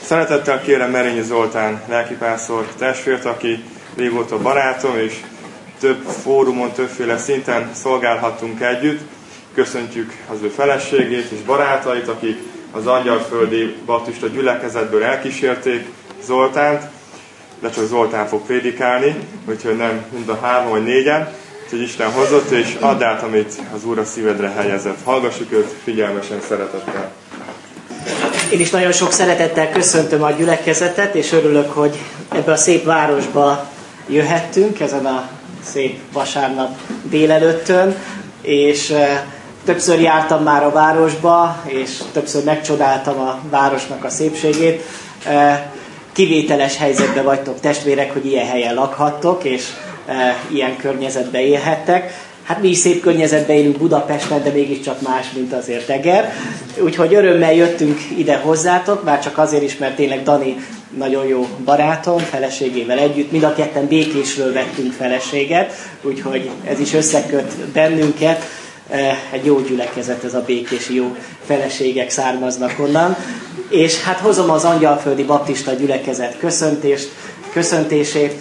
Szeretettel kérem Merényi Zoltán lelkipásztor testvért, aki régóta barátom, és több fórumon, többféle szinten szolgálhattunk együtt. Köszöntjük az ő feleségét és barátait, akik az Angyalföldi Baptista gyülekezetből elkísérték Zoltánt, de csak Zoltán fog prédikálni, úgyhogy nem mind a 3 vagy 4-en, úgyhogy Isten hozott, és add át, amit az Úr a szívedre helyezett. Hallgassuk őt figyelmesen, szeretettel. Én is nagyon sok szeretettel köszöntöm a gyülekezetet, és örülök, hogy ebbe a szép városba jöhettünk ezen a szép vasárnap délelőttön, és többször jártam már a városba, és többször megcsodáltam a városnak a szépségét. Kivételes helyzetben vagytok, testvérek, hogy ilyen helyen lakhattok, és ilyen környezetben élhettek. Hát mi is szép környezetben élünk Budapesten, de mégiscsak más, mint azért Eger. Úgyhogy örömmel jöttünk ide hozzátok, már csak azért is, mert tényleg Dani nagyon jó barátom, feleségével együtt. Mind a ketten Békésről vettünk feleséget, úgyhogy ez is összeköt bennünket. Egy jó gyülekezet, ez a békési jó feleségek származnak onnan. És hát hozom az Angyalföldi Baptista gyülekezet köszöntését.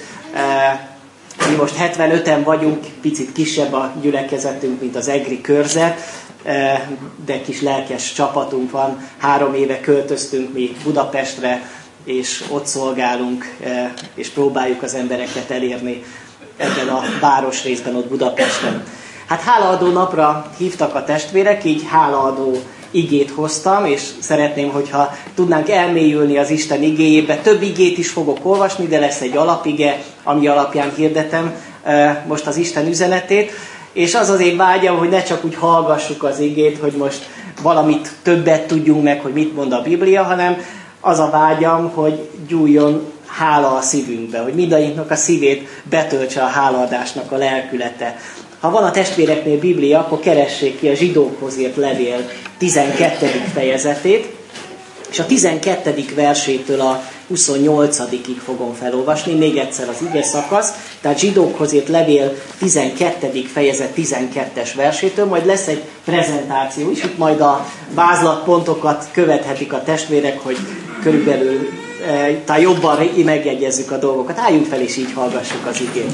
Mi most 75-en vagyunk, picit kisebb a gyülekezetünk, mint az egri körzet, de kis lelkes csapatunk van. 3 éve költöztünk mi Budapestre, és ott szolgálunk, és próbáljuk az embereket elérni ebben a városrészben, ott Budapesten. Hát hálaadó napra hívtak a testvérek, így hálaadó igét hoztam, és szeretném, hogyha tudnánk elmélyülni az Isten igéjébe. Több igét is fogok olvasni, de lesz egy alapige, ami alapján hirdetem most az Isten üzenetét. És az én vágyam, hogy ne csak úgy hallgassuk az igét, hogy most valamit többet tudjunk meg, hogy mit mond a Biblia, hanem az a vágyam, hogy gyújjon hála a szívünkbe, hogy mindannyiunknak a szívét betöltse a hálaadásnak a lelkülete. Ha van a testvéreknél Biblia, akkor keressék ki a Zsidókhoz írt levél 12. fejezetét, és a 12. versétől a 28-ig fogom felolvasni, még egyszer az ige szakasz, tehát Zsidókhoz írt levél 12. fejezet 12-es versétől, majd lesz egy prezentáció is, itt majd a vázlatpontokat követhetik a testvérek, hogy körülbelül talán jobban megjegyezzük a dolgokat. Álljunk fel és így hallgassuk az igét.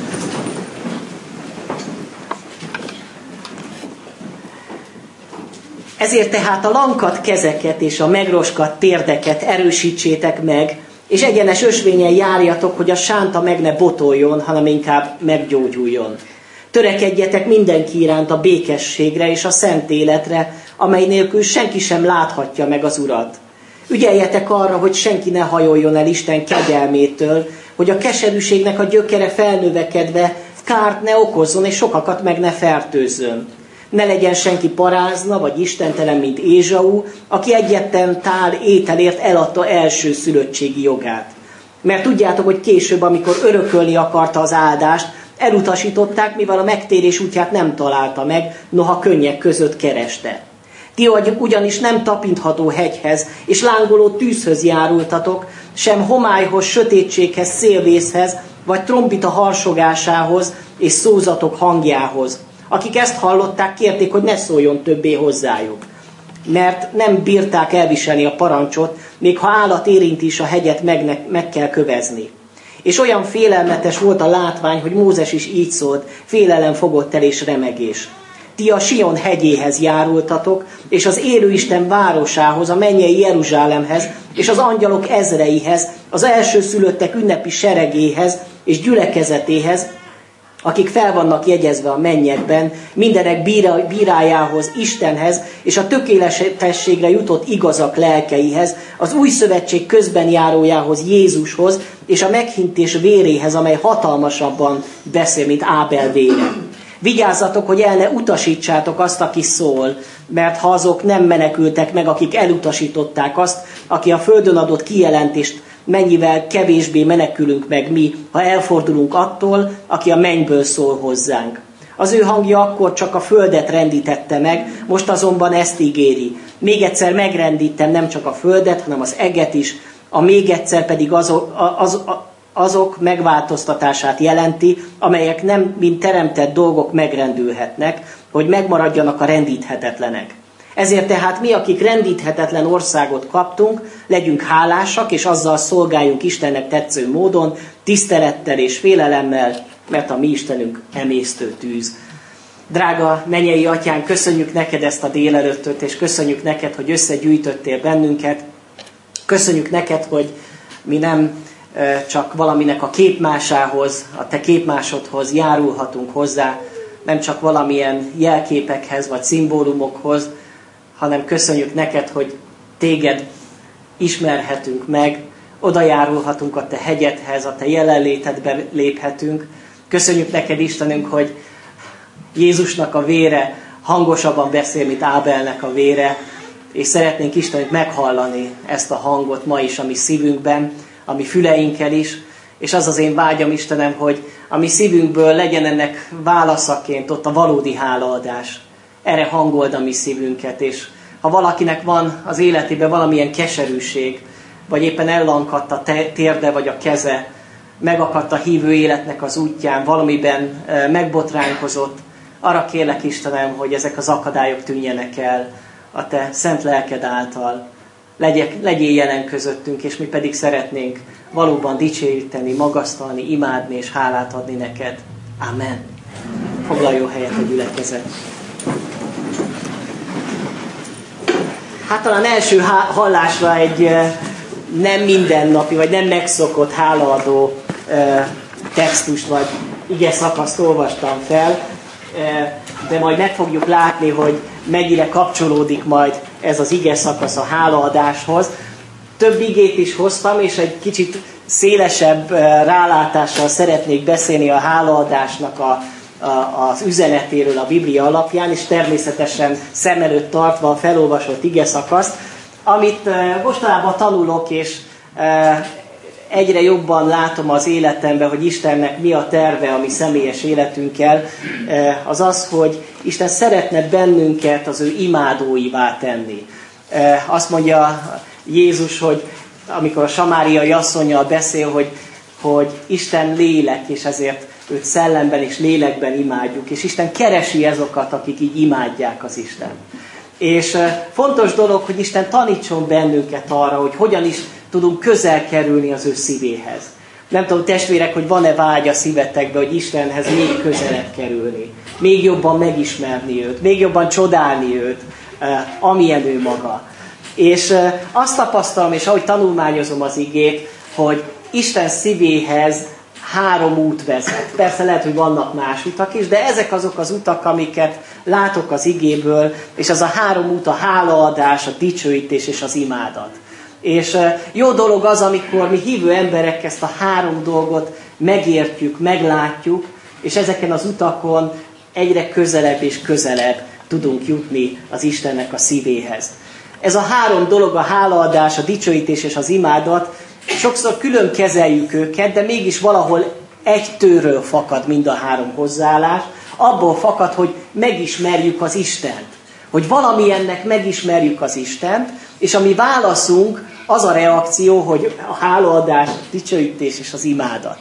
Ezért tehát a lankadt kezeket és a megroskadt térdeket erősítsétek meg, és egyenes ösvényen járjatok, hogy a sánta meg ne botoljon, hanem inkább meggyógyuljon. Törekedjetek mindenki iránt a békességre és a szent életre, amely nélkül senki sem láthatja meg az Urat. Ügyeljetek arra, hogy senki ne hajoljon el Isten kegyelmétől, hogy a keserűségnek a gyökere felnövekedve kárt ne okozzon, és sokakat meg ne fertőzzön. Ne legyen senki parázna, vagy istentelen, mint Ézsau, aki egyetlen tál ételért eladta első szülöttségi jogát. Mert tudjátok, hogy később, amikor örökölni akarta az áldást, elutasították, mivel a megtérés útját nem találta meg, noha könnyek között kereste. Ti ugyanis nem tapintható hegyhez és lángoló tűzhöz járultatok, sem homályhoz, sötétséghez, szélvészhez, vagy trombita harsogásához és szózatok hangjához. Akik ezt hallották, kérték, hogy ne szóljon többé hozzájuk. Mert nem bírták elviselni a parancsot, még ha állat érinti is a hegyet, meg kell kövezni. És olyan félelmetes volt a látvány, hogy Mózes is így szólt, félelem fogott el és remegés. Ti a Sion hegyéhez járultatok, és az élő Isten városához, a mennyei Jeruzsálemhez, és az angyalok ezreihez, az elsőszülöttek ünnepi seregéhez és gyülekezetéhez, akik fel vannak jegyezve a mennyekben, mindenek bírájához, Istenhez, és a tökéletességre jutott igazak lelkeihez, az új szövetség közben járójához, Jézushoz, és a meghintés véréhez, amely hatalmasabban beszél, mint Ábel vére. Vigyázzatok, hogy el ne utasítsátok azt, aki szól, mert ha azok nem menekültek meg, akik elutasították azt, aki a földön adott kijelentést, mennyivel kevésbé menekülünk meg mi, ha elfordulunk attól, aki a mennyből szól hozzánk. Az ő hangja akkor csak a földet rendítette meg, most azonban ezt ígéri. Még egyszer megrendítem nem csak a földet, hanem az eget is, a még egyszer pedig azok megváltoztatását jelenti, amelyek nem mint teremtett dolgok megrendülhetnek, hogy megmaradjanak a rendíthetetlenek. Ezért tehát mi, akik rendíthetetlen országot kaptunk, legyünk hálásak, és azzal szolgáljunk Istennek tetsző módon, tisztelettel és félelemmel, mert a mi Istenünk emésztő tűz. Drága mennyei Atyánk, köszönjük neked ezt a délelőttöt, és köszönjük neked, hogy összegyűjtöttél bennünket. Köszönjük neked, hogy mi nem csak valaminek a képmásához, a te képmásodhoz járulhatunk hozzá, nem csak valamilyen jelképekhez vagy szimbólumokhoz, hanem köszönjük neked, hogy téged ismerhetünk meg, oda járulhatunk a te hegyedhez, a te jelenlétedbe léphetünk. Köszönjük neked, Istenünk, hogy Jézusnak a vére hangosabban beszél, mint Ábelnek a vére, és szeretnénk, Istenünk, meghallani ezt a hangot ma is a mi szívünkben, a mi füleinkkel is, és az az én vágyam, Istenem, hogy a mi szívünkből legyen ennek válaszaként ott a valódi hálaadás. Erre hangold a mi szívünket, és ha valakinek van az életében valamilyen keserűség, vagy éppen ellankadt a térde vagy a keze, megakadt a hívő életnek az útján, valamiben megbotránkozott, arra kérlek, Istenem, hogy ezek az akadályok tűnjenek el a te szent lelked által. Legyél jelen közöttünk, és mi pedig szeretnénk valóban dicséríteni, magasztalni, imádni és hálát adni neked. Amen. Foglaljon helyet a gyülekezet. Hát talán első hallásra egy nem mindennapi, vagy nem megszokott hálaadó textust, vagy ige szakaszt olvastam fel, de majd meg fogjuk látni, hogy mennyire kapcsolódik majd ez az ige szakasz a hálaadáshoz. Több igét is hoztam, és egy kicsit szélesebb rálátással szeretnék beszélni a hálaadásnak az üzenetéről a Biblia alapján, és természetesen szem előtt tartva a felolvasott ige szakaszt, amit mostanában tanulok, és egyre jobban látom az életemben, hogy Istennek mi a terve a mi személyes életünkkel, az az, hogy Isten szeretne bennünket az ő imádóivá tenni. Azt mondja Jézus, hogy amikor a samáriai asszonnyal beszél, hogy Isten lélek, és ezért őt szellemben és lélekben imádjuk, és Isten keresi azokat, akik így imádják az Istent. És fontos dolog, hogy Isten tanítson bennünket arra, hogy hogyan is tudunk közel kerülni az ő szívéhez. Nem tudom, testvérek, hogy van-e vágy a szívetekben, hogy Istenhez még közelebb kerülni. Még jobban megismerni őt, még jobban csodálni őt, amilyen ő maga. És azt tapasztalom, és ahogy tanulmányozom az igét, hogy Isten szívéhez 3 út vezet. Persze lehet, hogy vannak más utak is, de ezek azok az utak, amiket látok az igéből, és az a 3 út a hálaadás, a dicsőítés és az imádat. És jó dolog az, amikor mi hívő emberek ezt a 3 dolgot megértjük, meglátjuk, és ezeken az utakon egyre közelebb és közelebb tudunk jutni az Istennek a szívéhez. Ez a 3 dolog, a hálaadás, a dicsőítés és az imádat, sokszor külön kezeljük őket, de mégis valahol egy tőről fakad mind a 3 hozzáállás. Abból fakad, hogy megismerjük az Istent. Hogy valamilyennek megismerjük az Istent, és a mi válaszunk az a reakció, hogy a hálaadás, a dicsőítés és az imádat.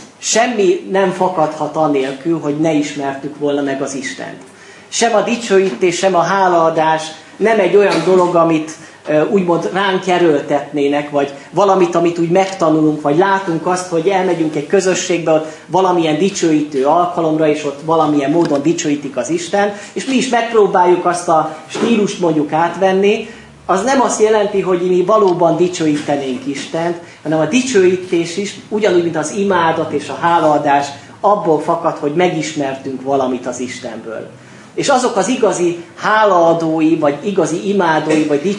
Semmi nem fakadhat anélkül, hogy ne ismertük volna meg az Istent. Sem a dicsőítés, sem a hálaadás nem egy olyan dolog, amit úgymond ránk erőltetnének, vagy valamit, amit úgy megtanulunk, vagy látunk azt, hogy elmegyünk egy közösségbe, ott valamilyen dicsőítő alkalomra, és ott valamilyen módon dicsőítik az Isten, és mi is megpróbáljuk azt a stílust mondjuk átvenni. Az nem azt jelenti, hogy mi valóban dicsőítenénk Istent, hanem a dicsőítés is, ugyanúgy, mint az imádat és a hálaadás, abból fakad, hogy megismertünk valamit az Istenből. És azok az igazi hálaadói, vagy igazi imádói, vagy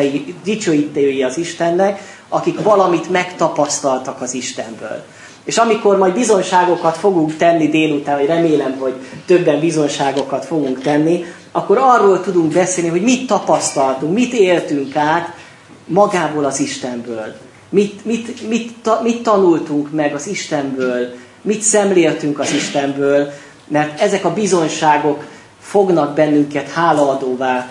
dicsőítői az Istennek, akik valamit megtapasztaltak az Istenből. És amikor majd bizonyságokat fogunk tenni délután, vagy remélem, hogy többen bizonyságokat fogunk tenni, akkor arról tudunk beszélni, hogy mit tapasztaltunk, mit éltünk át magából az Istenből. Mit tanultunk meg az Istenből, mit szemléltünk az Istenből, mert ezek a bizonyságok fognak bennünket hálaadóvá,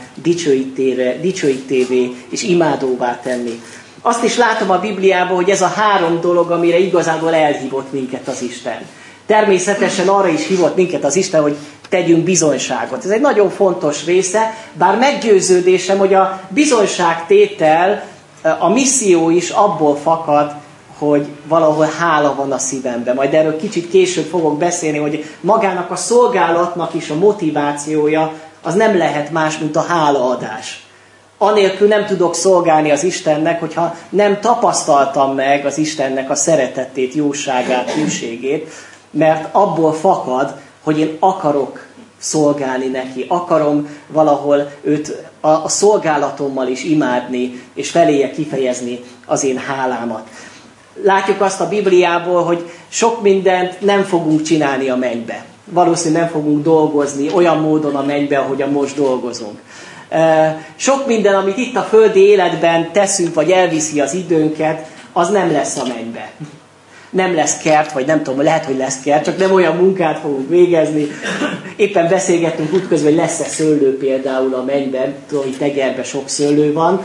dicsőítévé és imádóvá tenni. Azt is látom a Bibliában, hogy ez a 3 dolog, amire igazából elhívott minket az Isten. Természetesen arra is hívott minket az Isten, hogy tegyünk bizonyságot. Ez egy nagyon fontos része, bár meggyőződésem, hogy a bizonyságtétel, a misszió is abból fakad, hogy valahol hála van a szívemben. Majd erről kicsit később fogok beszélni, hogy magának a szolgálatnak is a motivációja az nem lehet más, mint a hálaadás. Anélkül nem tudok szolgálni az Istennek, hogyha nem tapasztaltam meg az Istennek a szeretetét, jóságát, hűségét, mert abból fakad, hogy én akarok szolgálni neki, akarom valahol őt a szolgálatommal is imádni, és feléje kifejezni az én hálámat. Látjuk azt a Bibliából, hogy sok mindent nem fogunk csinálni a mennybe. Valószínűleg nem fogunk dolgozni olyan módon a mennybe, ahogyan most dolgozunk. Sok minden, amit itt a földi életben teszünk, vagy elviszi az időnket, az nem lesz a mennybe. Nem lesz kert, vagy nem tudom, lehet, hogy lesz kert, csak nem olyan munkát fogunk végezni. Éppen beszélgettünk útközben, hogy lesz-e szőlő például a mennyben, tudom, hogy tegerben sok szőlő van,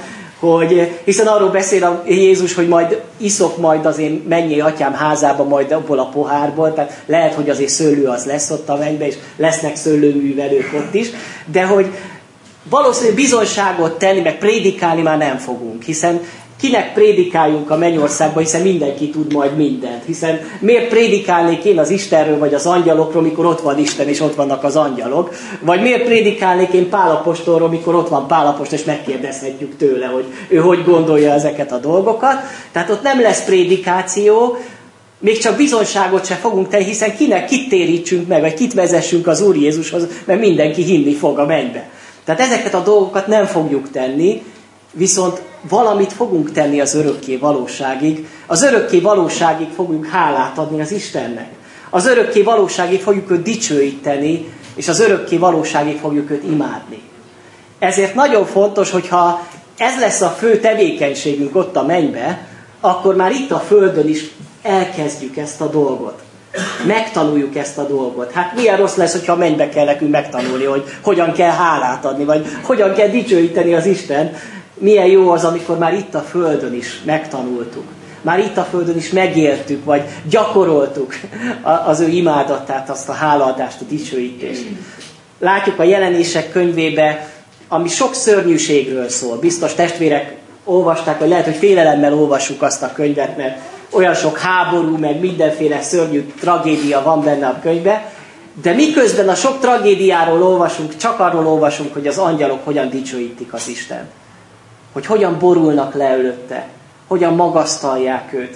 hiszen arról beszél a Jézus, hogy majd iszok majd az én mennyei atyám házába majd abból a pohárból, tehát lehet, hogy azért szőlő az lesz ott a mennyben, és lesznek szőlőművelők ott is, de hogy valószínűleg bizonyságot tenni, meg prédikálni már nem fogunk, hiszen kinek prédikáljunk a mennyországban, hiszen mindenki tud majd mindent. Hiszen miért prédikálnék én az Istenről, vagy az angyalokról, mikor ott van Isten, és ott vannak az angyalok? Vagy miért prédikálnék én Pál apostolról, mikor ott van Pál apostol, és megkérdezhetjük tőle, hogy ő hogy gondolja ezeket a dolgokat. Tehát ott nem lesz prédikáció, még csak bizonyságot se fogunk tenni, hiszen kit térítsünk meg, vagy kit vezessünk az Úr Jézushoz, mert mindenki hinni fog a mennybe. Tehát ezeket a dolgokat nem fogjuk tenni, viszont valamit fogunk tenni az örökké valóságig. Az örökké valóságig fogunk hálát adni az Istennek. Az örökké valóságig fogjuk őt dicsőíteni, és az örökké valóságig fogjuk őt imádni. Ezért nagyon fontos, hogyha ez lesz a fő tevékenységünk ott a mennybe, akkor már itt a földön is elkezdjük ezt a dolgot. Megtanuljuk ezt a dolgot. Hát milyen rossz lesz, hogyha a mennybe kell nekünk megtanulni, hogy hogyan kell hálát adni, vagy hogyan kell dicsőíteni az Isten. Milyen jó az, amikor már itt a földön is megtanultuk. Már itt a földön is megéltük, vagy gyakoroltuk az ő imádatát, azt a hálaadást, a dicsőítést. Látjuk a Jelenések könyvébe, ami sok szörnyűségről szól. Biztos testvérek olvasták, vagy lehet, hogy félelemmel olvassuk azt a könyvet, mert olyan sok háború, meg mindenféle szörnyű tragédia van benne a könyvben. De miközben a sok tragédiáról olvasunk, csak arról olvasunk, hogy az angyalok hogyan dicsőítik az Isten. Hogy hogyan borulnak le előtte, hogyan magasztalják őt.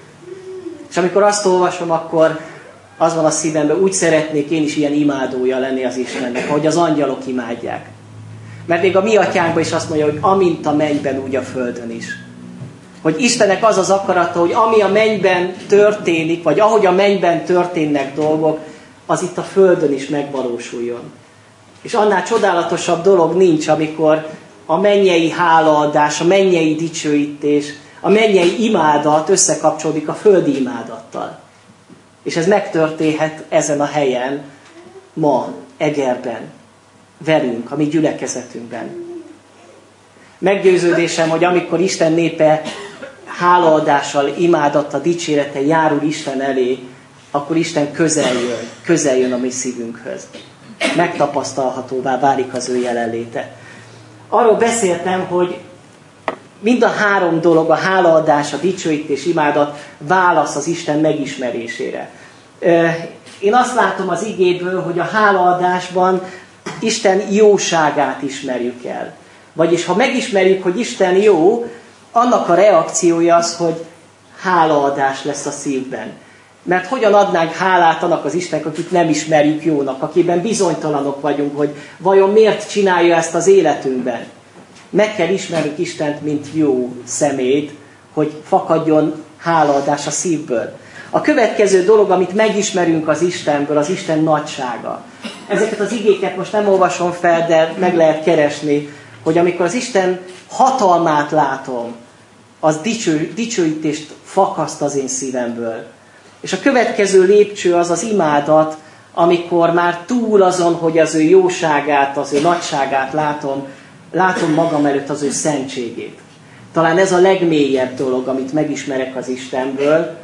És amikor azt olvasom, akkor az van a szívemben, úgy szeretnék én is ilyen imádója lenni az Istennek, ahogy az angyalok imádják. Mert még a mi atyánkban is azt mondja, hogy amint a mennyben, úgy a földön is. Hogy Istennek az az akarata, hogy ami a mennyben történik, vagy ahogy a mennyben történnek dolgok, az itt a földön is megvalósuljon. És annál csodálatosabb dolog nincs, amikor a mennyei hálaadás, a mennyei dicsőítés, a mennyei imádat összekapcsolódik a földi imádattal. És ez megtörténhet ezen a helyen, ma, Egerben, velünk, a mi gyülekezetünkben. Meggyőződésem, hogy amikor Isten népe hálaadással, imádattal, dicsérettel járul Isten elé, akkor Isten közel jön a mi szívünkhöz. Megtapasztalhatóvá válik az ő jelenléte. Arról beszéltem, hogy mind a három dolog, a hálaadás, a dicsőítés, imádat válasz az Isten megismerésére. Én azt látom az igéből, hogy a hálaadásban Isten jóságát ismerjük el. Vagyis ha megismerjük, hogy Isten jó, annak a reakciója az, hogy hálaadás lesz a szívben. Mert hogyan adnánk hálát annak az Istennek, akit nem ismerjük jónak, akiben bizonytalanok vagyunk, hogy vajon miért csinálja ezt az életünkben. Meg kell ismernünk Istent, mint jó szemét, hogy fakadjon hálaadás a szívből. A következő dolog, amit megismerünk az Istenből, az Isten nagysága. Ezeket az igéket most nem olvasom fel, de meg lehet keresni, hogy amikor az Isten hatalmát látom, az dicsőítést fakaszt az én szívemből. És a következő lépcső az az imádat, amikor már túl azon, hogy az ő jóságát, az ő nagyságát látom magam előtt az ő szentségét. Talán ez a legmélyebb dolog, amit megismerek az Istenből,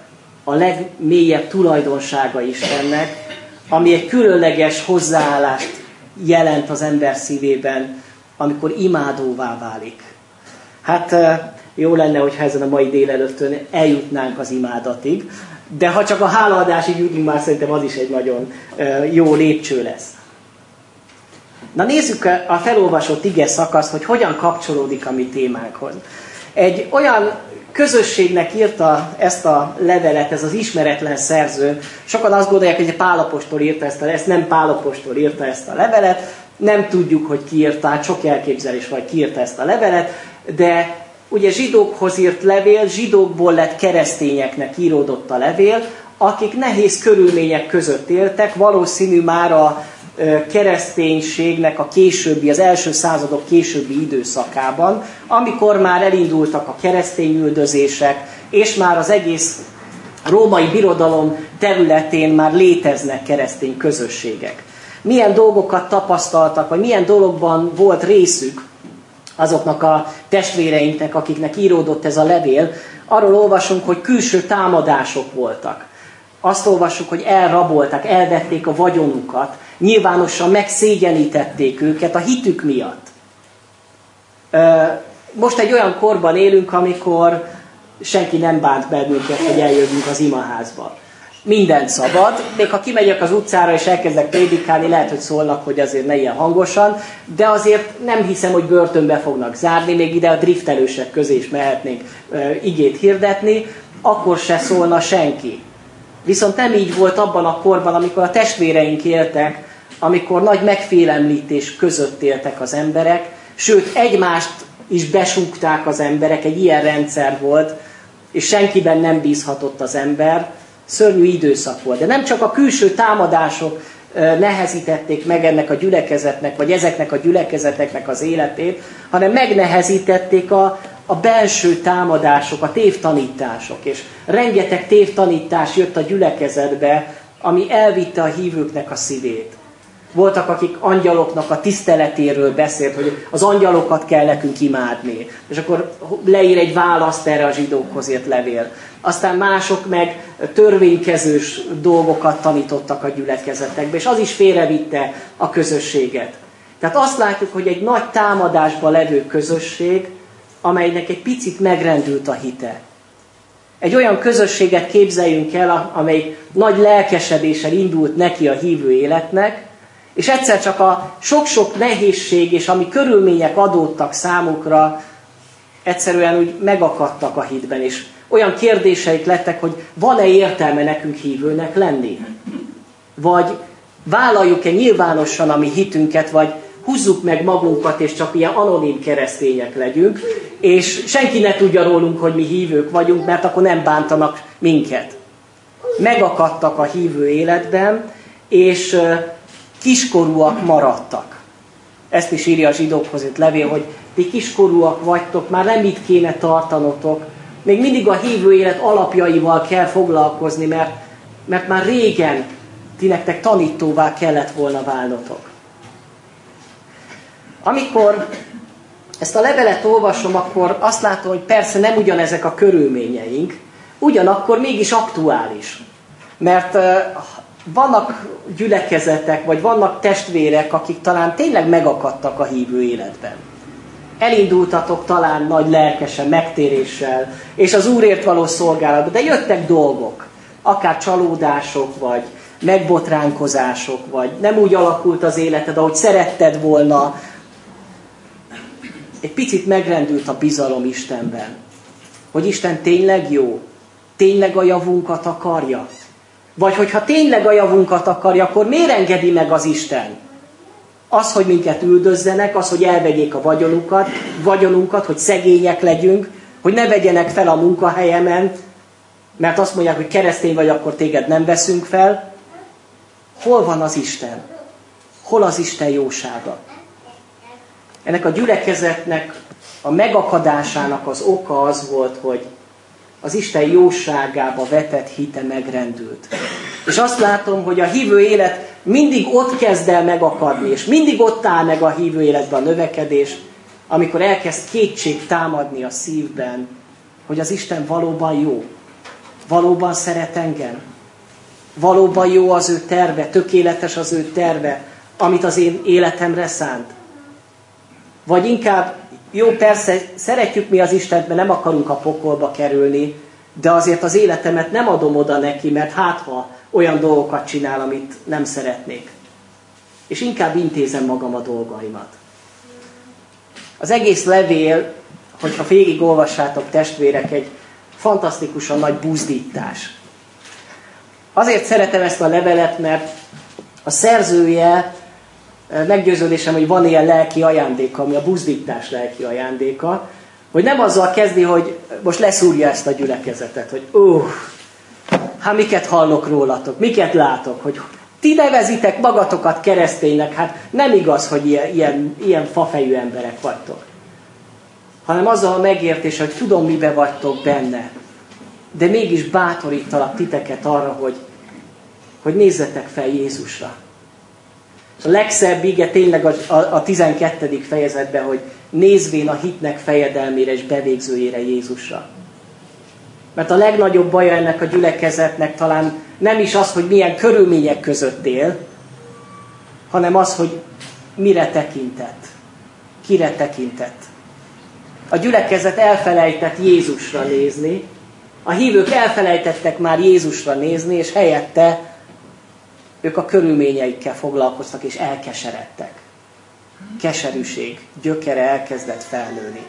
a legmélyebb tulajdonsága Istennek, ami egy különleges hozzáállást jelent az ember szívében, amikor imádóvá válik. Hát jó lenne, hogyha ezen a mai délelőttön eljutnánk az imádatig, de ha csak a hálaadásig jutunk, már szerintem az is egy nagyon jó lépcső lesz. Na nézzük a felolvasott ige szakaszt, hogy hogyan kapcsolódik a mi témánkhoz. Egy olyan közösségnek írta ezt a levelet, ez az ismeretlen szerző. Sokan azt gondolják, hogy Pál apostol írta ezt nem Pál apostol írta ezt a levelet, nem tudjuk, hogy ki írta, hát sok elképzelés vagy ki írta ezt a levelet, de ugye zsidókhoz írt levél, zsidókból lett keresztényeknek íródott a levél, akik nehéz körülmények között éltek, valószínű már a kereszténységnek a későbbi, az első századok későbbi időszakában, amikor már elindultak a keresztényüldözések, és már az egész római birodalom területén már léteznek keresztény közösségek. Milyen dolgokat tapasztaltak, vagy milyen dologban volt részük azoknak a testvéreinknek, akiknek íródott ez a levél, arról olvasunk, hogy külső támadások voltak. Azt olvassuk, hogy elrabolták, elvették a vagyonukat, nyilvánosan megszégyenítették őket a hitük miatt. Most egy olyan korban élünk, amikor senki nem bánt bennünket, hogy eljövünk az imaházba. Mindent szabad, még ha kimegyek az utcára és elkezdek prédikálni, lehet, hogy szólnak, hogy azért ne ilyen hangosan, de azért nem hiszem, hogy börtönbe fognak zárni, még ide a driftelősek közé is mehetnénk igét hirdetni, akkor se szólna senki. Viszont nem így volt abban a korban, amikor a testvéreink éltek, amikor nagy megfélemlítés között éltek az emberek, sőt egymást is besúgták az emberek, egy ilyen rendszer volt, és senkiben nem bízhatott az ember, szörnyű időszak volt. De nem csak a külső támadások nehezítették meg ennek a gyülekezetnek, vagy ezeknek a gyülekezeteknek az életét, hanem megnehezítették a belső támadások, a tévtanítások. És rengeteg tévtanítás jött a gyülekezetbe, ami elvitte a hívőknek a szívét. Voltak, akik angyaloknak a tiszteletéről beszélt, hogy az angyalokat kell nekünk imádni. És akkor leír egy választ erre a zsidókhoz írt levél. Aztán mások meg törvénykezős dolgokat tanítottak a gyülekezetekbe, és az is félrevitte a közösséget. Tehát azt látjuk, hogy egy nagy támadásban levő közösség, amelynek egy picit megrendült a hite. Egy olyan közösséget képzeljünk el, amely nagy lelkesedéssel indult neki a hívő életnek, és egyszer csak a sok-sok nehézség és ami körülmények adódtak számukra, egyszerűen úgy megakadtak a hitben, és olyan kérdéseik lettek, hogy van-e értelme nekünk hívőnek lenni? Vagy vállaljuk-e nyilvánosan a mi hitünket, vagy húzzuk meg magunkat, és csak ilyen anonim keresztények legyünk, és senki ne tudja rólunk, hogy mi hívők vagyunk, mert akkor nem bántanak minket. Megakadtak a hívő életben, és kiskorúak maradtak. Ezt is írja a zsidókhoz itt levél, hogy ti kiskorúak vagytok, már nem itt kéne tartanotok, még mindig a hívő élet alapjaival kell foglalkozni, mert már régen ti nektek tanítóvá kellett volna válnotok. Amikor ezt a levelet olvasom, akkor azt látom, hogy persze nem ugyanezek a körülményeink, ugyanakkor mégis aktuális. Mert vannak gyülekezetek, vagy vannak testvérek, akik talán tényleg megakadtak a hívő életben. Elindultatok talán nagy lelkesen, megtéréssel, és az Úrért való szolgálatban, de jöttek dolgok, akár csalódások, vagy megbotránkozások, vagy nem úgy alakult az életed, ahogy szeretted volna. Egy picit megrendült a bizalom Istenben, hogy Isten tényleg jó, tényleg a javunkat akarja. Vagy hogyha tényleg a javunkat akarja, akkor miért engedi meg az Isten? Az, hogy minket üldözzenek, az, hogy elvegyék a vagyonunkat, hogy szegények legyünk, hogy ne vegyenek fel a munkahelyemen, mert azt mondják, hogy keresztény vagy, akkor téged nem veszünk fel. Hol van az Isten? Hol az Isten jósága? Ennek a gyülekezetnek a megakadásának az oka az volt, hogy az Isten jóságába vetett hite megrendült. És azt látom, hogy a hívő élet mindig ott kezd el megakadni, és mindig ott áll meg a hívő életben a növekedés, amikor elkezd kétség támadni a szívben, hogy az Isten valóban jó. Valóban szeret engem? Valóban jó az ő terve, tökéletes az ő terve, amit az én életemre szánt? Vagy inkább, jó, persze, szeretjük mi az Istent, mert nem akarunk a pokolba kerülni, de azért az életemet nem adom oda neki, mert hát ha olyan dolgokat csinál, amit nem szeretnék. És inkább intézem magam a dolgaimat. Az egész levél, hogyha végigolvassátok, testvérek, egy fantasztikusan nagy buzdítás. Azért szeretem ezt a levelet, mert a szerzője, meggyőződésem, hogy van ilyen lelki ajándéka, ami a buzdítás lelki ajándéka, hogy nem azzal kezdi, hogy most leszúrja ezt a gyülekezetet, hogy hát miket hallok rólatok, miket látok, hogy ti nevezitek magatokat kereszténynek, hát nem igaz, hogy ilyen fafejű emberek vagytok. Hanem azzal a megértés, hogy tudom, mibe vagytok benne. De mégis bátorítalak titeket arra, hogy nézzetek fel Jézusra. A legszebb ige tényleg a 12. fejezetben, hogy nézvén a hitnek fejedelmére és bevégzőjére Jézusra. Mert a legnagyobb baja ennek a gyülekezetnek talán nem is az, hogy milyen körülmények között él, hanem az, hogy mire tekintett, kire tekintett. A gyülekezet elfelejtett Jézusra nézni, a hívők elfelejtettek már Jézusra nézni, és helyette ők a körülményeikkel foglalkoztak, és elkeseredtek. Keserűség gyökere elkezdett felnőni.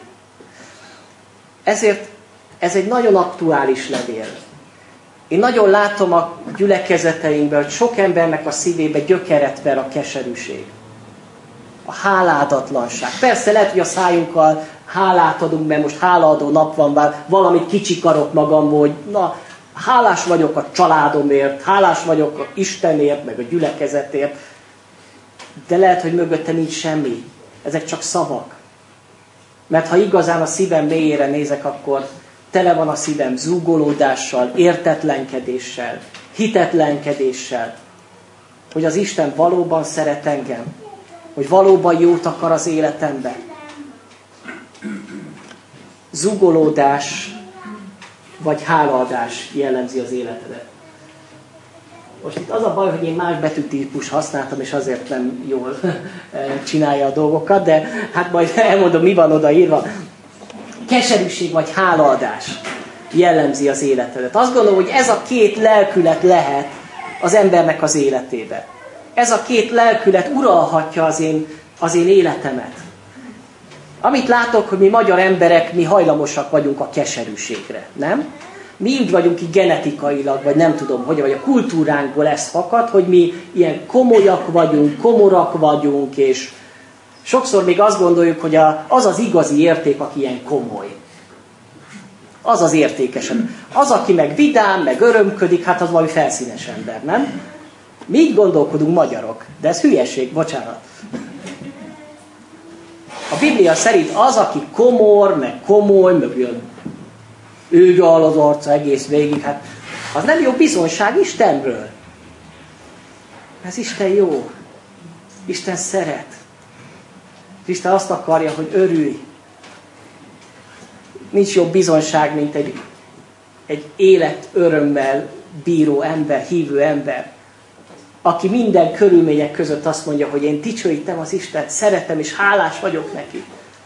Ezért ez egy nagyon aktuális levél. Én nagyon látom a gyülekezeteinkben, hogy sok embernek a szívébe gyökeret ver a keserűség. A háládatlanság. Persze lehet, hogy a szájunkkal hálát adunk, mert most hálaadó nap van, bár valamit kicsikarok magamból, hogy na, hálás vagyok a családomért, hálás vagyok a Istenért, meg a gyülekezetért, de lehet, hogy mögötte nincs semmi. Ezek csak szavak. Mert ha igazán a szívem mélyére nézek, akkor tele van a szívem zúgolódással, értetlenkedéssel, hitetlenkedéssel, hogy az Isten valóban szeret engem, hogy valóban jót akar az életembe. Zúgolódás vagy hálaadás jellemzi az életedet. Most itt az a baj, hogy én más betűtípus használtam, és azért nem jól csinálja a dolgokat, de hát majd elmondom, mi van odaírva. Keserűség vagy hálaadás jellemzi az életedet. Azt gondolom, hogy ez a két lelkület lehet az embernek az életébe. Ez a két lelkület uralhatja az én életemet. Amit látok, hogy mi magyar emberek, mi hajlamosak vagyunk a keserűségre, nem? Mi úgy vagyunk így genetikailag, vagy nem tudom, vagy a kultúránkból ez fakad, hogy mi ilyen komolyak vagyunk, komorak vagyunk, és sokszor még azt gondoljuk, hogy az az igazi érték, aki ilyen komoly. Az az értékesebb. Az, aki meg vidám, meg örömködik, hát az valami felszínes ember, nem? Mi így gondolkodunk magyarok, de ez hülyeség, bocsánat. A Biblia szerint az, aki komor, meg komoly, meg jön őgyal az arca egész végig, hát az nem jó bizonyság Istenről. Ez Isten jó. Isten szeret. Isten azt akarja, hogy örülj. Nincs jobb bizonyság, mint egy élet örömmel bíró ember, hívő ember, aki minden körülmények között azt mondja, hogy én dicsőítem az Istent, szeretem és hálás vagyok neki.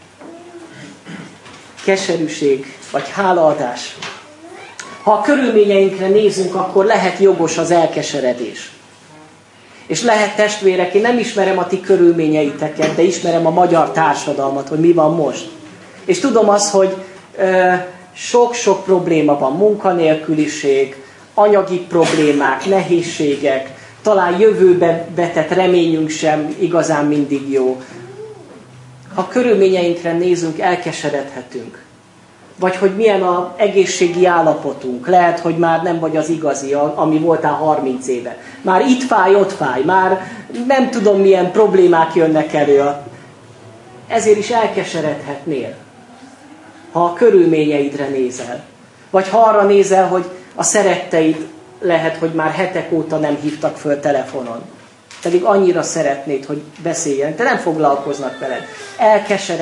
Keserűség vagy hálaadás. Ha a körülményeinkre nézünk, akkor lehet jogos az elkeseredés. És lehet, testvérek, én nem ismerem a ti körülményeiteket, de ismerem a magyar társadalmat, hogy mi van most. És tudom azt, hogy sok-sok probléma van, munkanélküliség, anyagi problémák, nehézségek, talán jövőbe vetett reményünk sem igazán mindig jó. Ha körülményeinkre nézünk, elkeseredhetünk. Vagy hogy milyen az egészségi állapotunk. Lehet, hogy már nem vagy az igazi, ami voltál 30 éve. Már itt fáj, ott fáj. Már nem tudom, milyen problémák jönnek elő. Ezért is elkeseredhetnél, ha a körülményeidre nézel. Vagy ha arra nézel, hogy a szeretteid lehet, hogy már hetek óta nem hívtak föl telefonon. Pedig annyira szeretnéd, hogy beszéljen. Te nem foglalkoznak veled.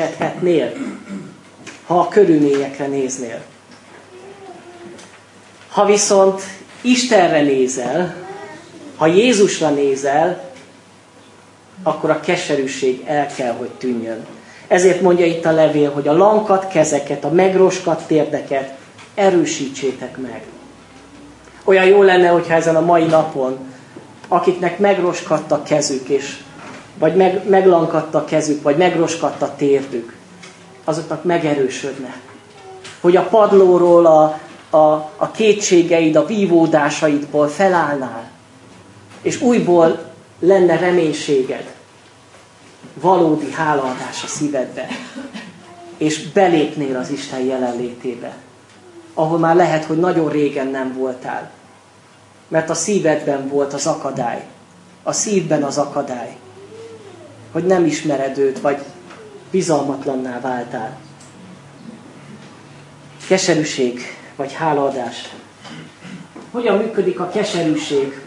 Elkeseredhetnél, ha a körülményekre néznél. Ha viszont Istenre nézel, ha Jézusra nézel, akkor a keserűség el kell, hogy tűnjön. Ezért mondja itt a levél, hogy a lankadt kezeket, a megroskadt térdeket erősítsétek meg. Olyan jó lenne, hogyha ezen a mai napon, akiknek megroskadt a kezük, vagy meglankadt a kezük, vagy megroskadt a térdük, azoknak megerősödne. Hogy a padlóról, a kétségeid, a vívódásaidból felállnál, és újból lenne reménységed, valódi hálaadás a szívedbe, és belépnél az Isten jelenlétébe, ahol már lehet, hogy nagyon régen nem voltál, mert a szívedben volt az akadály, a szívben az akadály, hogy nem ismered őt, vagy bizalmatlanná váltál. Keserűség, vagy hálaadás. Hogyan működik a keserűség?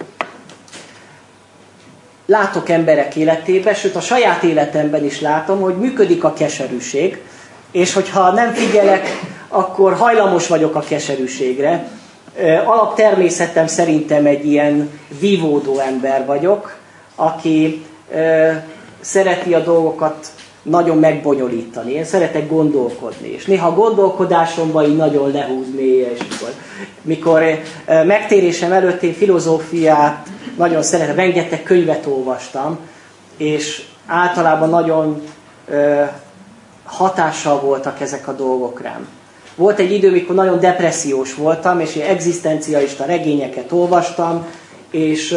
Látok emberek életében, sőt a saját életemben is látom, hogy működik a keserűség, és hogyha nem figyelek, akkor hajlamos vagyok a keserűségre. Alaptermészetem szerintem egy ilyen vívódó ember vagyok, aki szereti a dolgokat nagyon megbonyolítani. Én szeretek gondolkodni, és néha a gondolkodásomban így nagyon lehúzni, és mikor megtérésem előtt én filozófiát nagyon szeretem, rengeteg könyvet olvastam, és általában nagyon hatással voltak ezek a dolgok rám. Volt egy idő, mikor nagyon depressziós voltam, és én egzisztencialista regényeket olvastam, és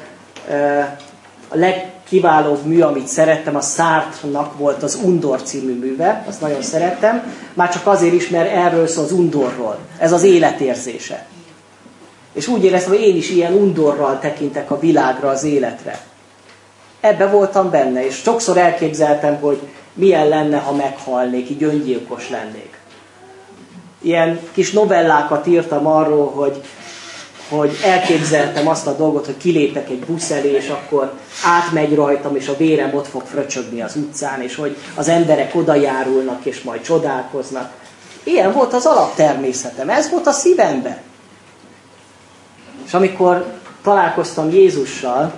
a legkiválóbb mű, amit szerettem, a Sartre-nak volt az Undor című műve, azt nagyon szerettem, már csak azért is, mert erről szól az undorról. Ez az életérzése. És úgy éreztem, hogy én is ilyen undorral tekintek a világra, az életre. Ebbe voltam benne, és sokszor elképzeltem, hogy milyen lenne, ha meghalnék, így öngyilkos lennék. Ilyen kis novellákat írtam arról, hogy elképzeltem azt a dolgot, hogy kilépek egy busz elé, és akkor átmegy rajtam, és a vérem ott fog fröcsögni az utcán, és hogy az emberek oda járulnak, és majd csodálkoznak. Ilyen volt az alaptermészetem, ez volt a szívemben. És amikor találkoztam Jézussal,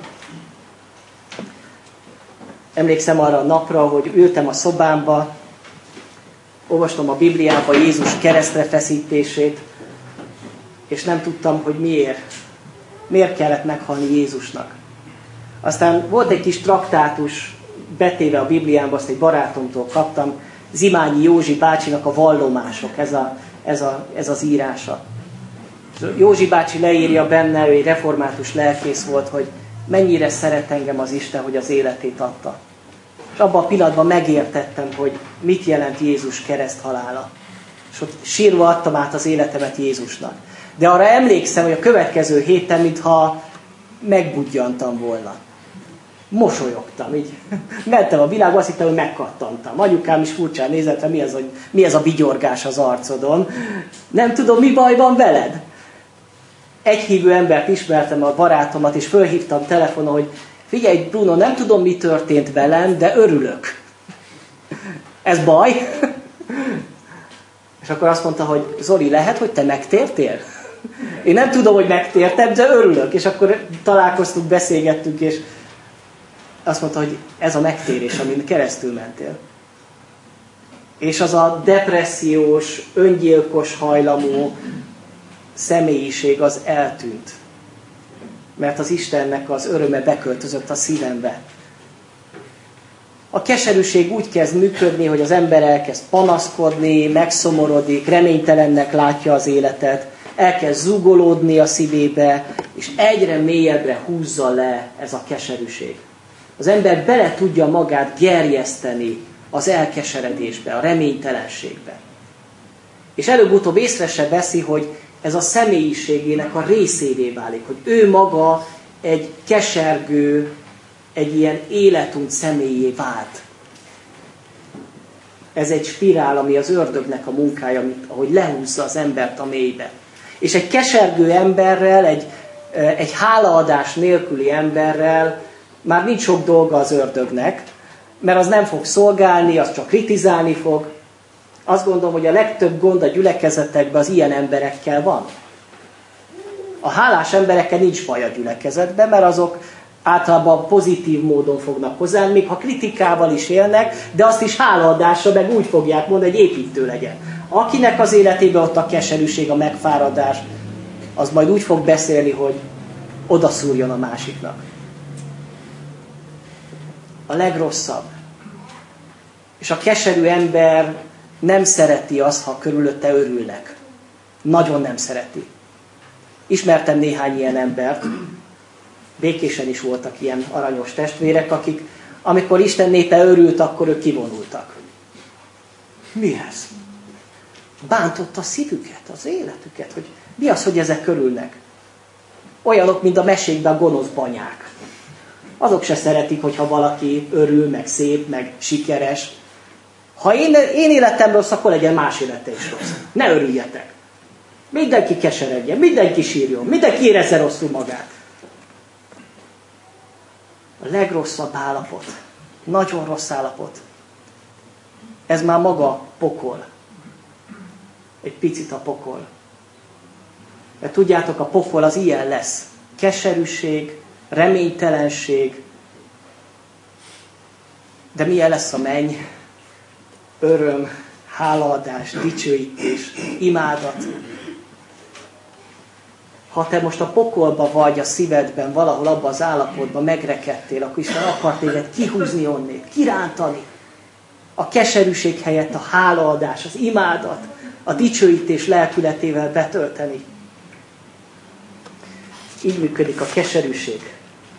emlékszem arra a napra, hogy ültem a szobámba, olvastam a Bibliába Jézus keresztre feszítését, és nem tudtam, hogy miért kellett meghalni Jézusnak. Aztán volt egy kis traktátus betéve a Bibliámba, azt egy barátomtól kaptam, Zimányi Józsi bácsinak a Vallomások, ez az írása. Józsi bácsi leírja benne, ő egy református lelkész volt, hogy mennyire szeret engem az Isten, hogy az életét adta. És abban a pillanatban megértettem, hogy mit jelent Jézus kereszthalála. És ott sírva adtam át az életemet Jézusnak. De arra emlékszem, hogy a következő héten, mintha megbudjantam volna. Mosolyogtam, így mentem a világba, azt hittem, hogy megkattantam. Anyukám is furcsán nézett, hogy mi ez a vigyorgás az arcodon. Nem tudom, mi baj van veled? Egy hívő embert ismertem, a barátomat, és fölhívtam telefonon, hogy figyelj, Bruno, nem tudom, mi történt velem, de örülök. Ez baj? És akkor azt mondta, hogy Zoli, lehet, hogy te megtértél? Én nem tudom, hogy megtértem, de örülök. És akkor találkoztunk, beszélgettünk, és azt mondta, hogy ez a megtérés, amin keresztül mentél. És az a depressziós, öngyilkos hajlamú személyiség az eltűnt. Mert az Istennek az öröme beköltözött a szívembe. A keserűség úgy kezd működni, hogy az ember elkezd panaszkodni, megszomorodik, reménytelennek látja az életet, elkezd zúgolódni a szívébe, és egyre mélyebbre húzza le ez a keserűség. Az ember bele tudja magát gerjeszteni az elkeseredésbe, a reménytelenségbe. És előbb-utóbb észre se veszi, hogy ez a személyiségének a részévé válik, hogy ő maga egy kesergő, egy ilyen életunt személyé vált. Ez egy spirál, ami az ördögnek a munkája, ahogy lehúzza az embert a mélybe. És egy kesergő emberrel, egy hálaadás nélküli emberrel már nincs sok dolga az ördögnek, mert az nem fog szolgálni, az csak kritizálni fog. Azt gondolom, hogy a legtöbb gond a gyülekezetekben az ilyen emberekkel van. A hálás emberekkel nincs baj a gyülekezetben, mert azok általában pozitív módon fognak hozzá, még ha kritikával is élnek, de azt is hálaadásra meg úgy fogják mondani, hogy építő legyen. Akinek az életében ott a keserűség, a megfáradás, az majd úgy fog beszélni, hogy odaszúrjon a másiknak. A legrosszabb. És a keserű ember nem szereti azt, ha körülötte örülnek. Nagyon nem szereti. Ismertem néhány ilyen embert, Békésen is voltak ilyen aranyos testvérek, akik, amikor Isten népe örült, akkor ők kivonultak. Mi ez? Bántotta a szívüket, az életüket, hogy mi az, hogy ezek örülnek? Olyanok, mint a mesékben a gonosz banyák. Azok se szeretik, hogyha valaki örül, meg szép, meg sikeres. Ha én életem rossz, akkor legyen más élete is rossz. Ne örüljetek. Mindenki keseredjen, mindenki sírjon, mindenki érezze rosszul magát. A legrosszabb állapot, nagyon rossz állapot, ez már maga pokol. Egy picit a pokol. Mert tudjátok, a pokol az ilyen lesz. Keserűség, reménytelenség. De milyen lesz a menny? Öröm, hálaadás, dicsőítés, imádat. Ha te most a pokolba vagy a szívedben, valahol abban az állapotban megrekedtél, akkor Isten akar téged kihúzni onnét, kirántani. A keserűség helyett a hálaadás, az imádat, a dicsőítés lelkületével betölteni. Így működik a keserűség.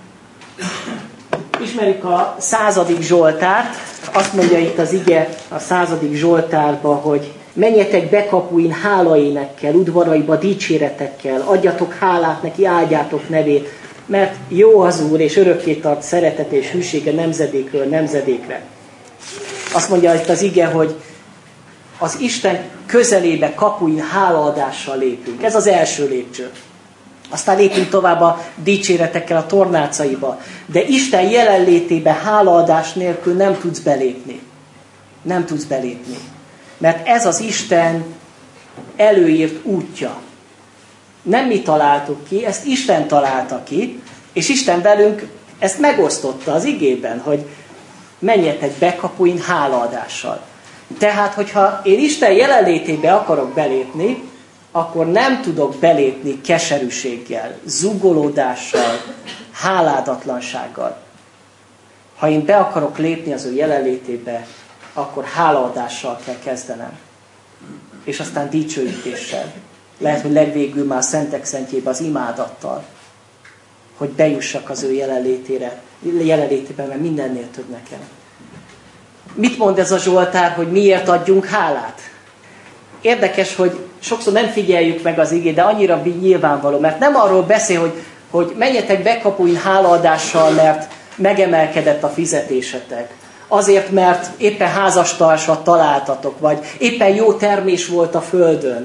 Ismerjük a 100. Zsoltárt. Azt mondja itt az ige a 100. Zsoltárban, hogy menjetek bekapuin hálaénekkel, udvaraiba dicséretekkel, adjatok hálát neki, áldjátok nevét, mert jó az Úr, és örökké tart szeretet és hűsége nemzedékről nemzedékre. Azt mondja itt az ige, hogy az Isten közelébe kapuin hálaadással lépünk. Ez az első lépcső. Aztán lépünk tovább a dicséretekkel a tornácaiba. De Isten jelenlétébe hálaadás nélkül nem tudsz belépni. Nem tudsz belépni. Mert ez az Isten előírt útja. Nem mi találtuk ki, ezt Isten találta ki, és Isten velünk ezt megosztotta az igében, hogy menjetek bekapuin hálaadással. Tehát, hogyha én Isten jelenlétébe akarok belépni, akkor nem tudok belépni keserűséggel, zúgolódással, háládatlansággal. Ha én be akarok lépni az ő jelenlétébe, akkor hálaadással kell kezdenem. És aztán dicsőítéssel. Lehet, hogy legvégül már szentek szentjébe az imádattal, hogy bejussak az ő jelenlétébe, mert mindennél több nekem. Mit mond ez a Zsoltár, hogy miért adjunk hálát? Érdekes, hogy sokszor nem figyeljük meg az igét, de annyira nyilvánvaló, mert nem arról beszél, hogy menjetek bekapuin hálaadással, mert megemelkedett a fizetésetek. Azért, mert éppen házastársat találtatok, vagy éppen jó termés volt a földön.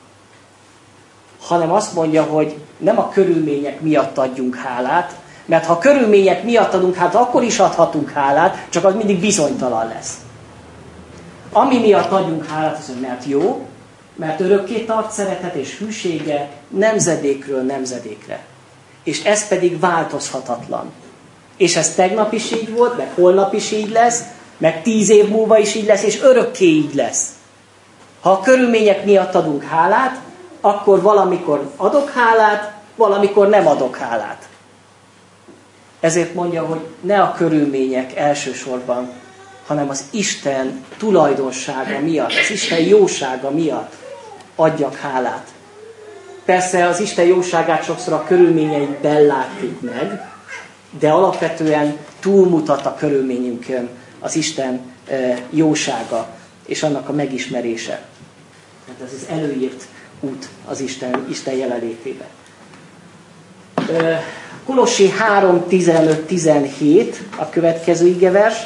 Hanem azt mondja, hogy nem a körülmények miatt adjunk hálát, mert ha a körülmények miatt adunk hálát, akkor is adhatunk hálát, csak az mindig bizonytalan lesz. Ami miatt adjunk hálát, az, mert jó, mert örökké tart szeretet és hűsége nemzedékről nemzedékre. És ez pedig változhatatlan. És ez tegnap is így volt, meg holnap is így lesz, meg 10 év múlva is így lesz, és örökké így lesz. Ha a körülmények miatt adunk hálát, akkor valamikor adok hálát, valamikor nem adok hálát. Ezért mondja, hogy ne a körülmények elsősorban, hanem az Isten tulajdonsága miatt, az Isten jósága miatt adjak hálát. Persze az Isten jóságát sokszor a körülményeinkben látjuk meg, de alapvetően túlmutat a körülményünkön az Isten jósága és annak a megismerése. Tehát ez az előírt út az Isten jelenlétébe. Kolossé 3:15-17 a következő igevers.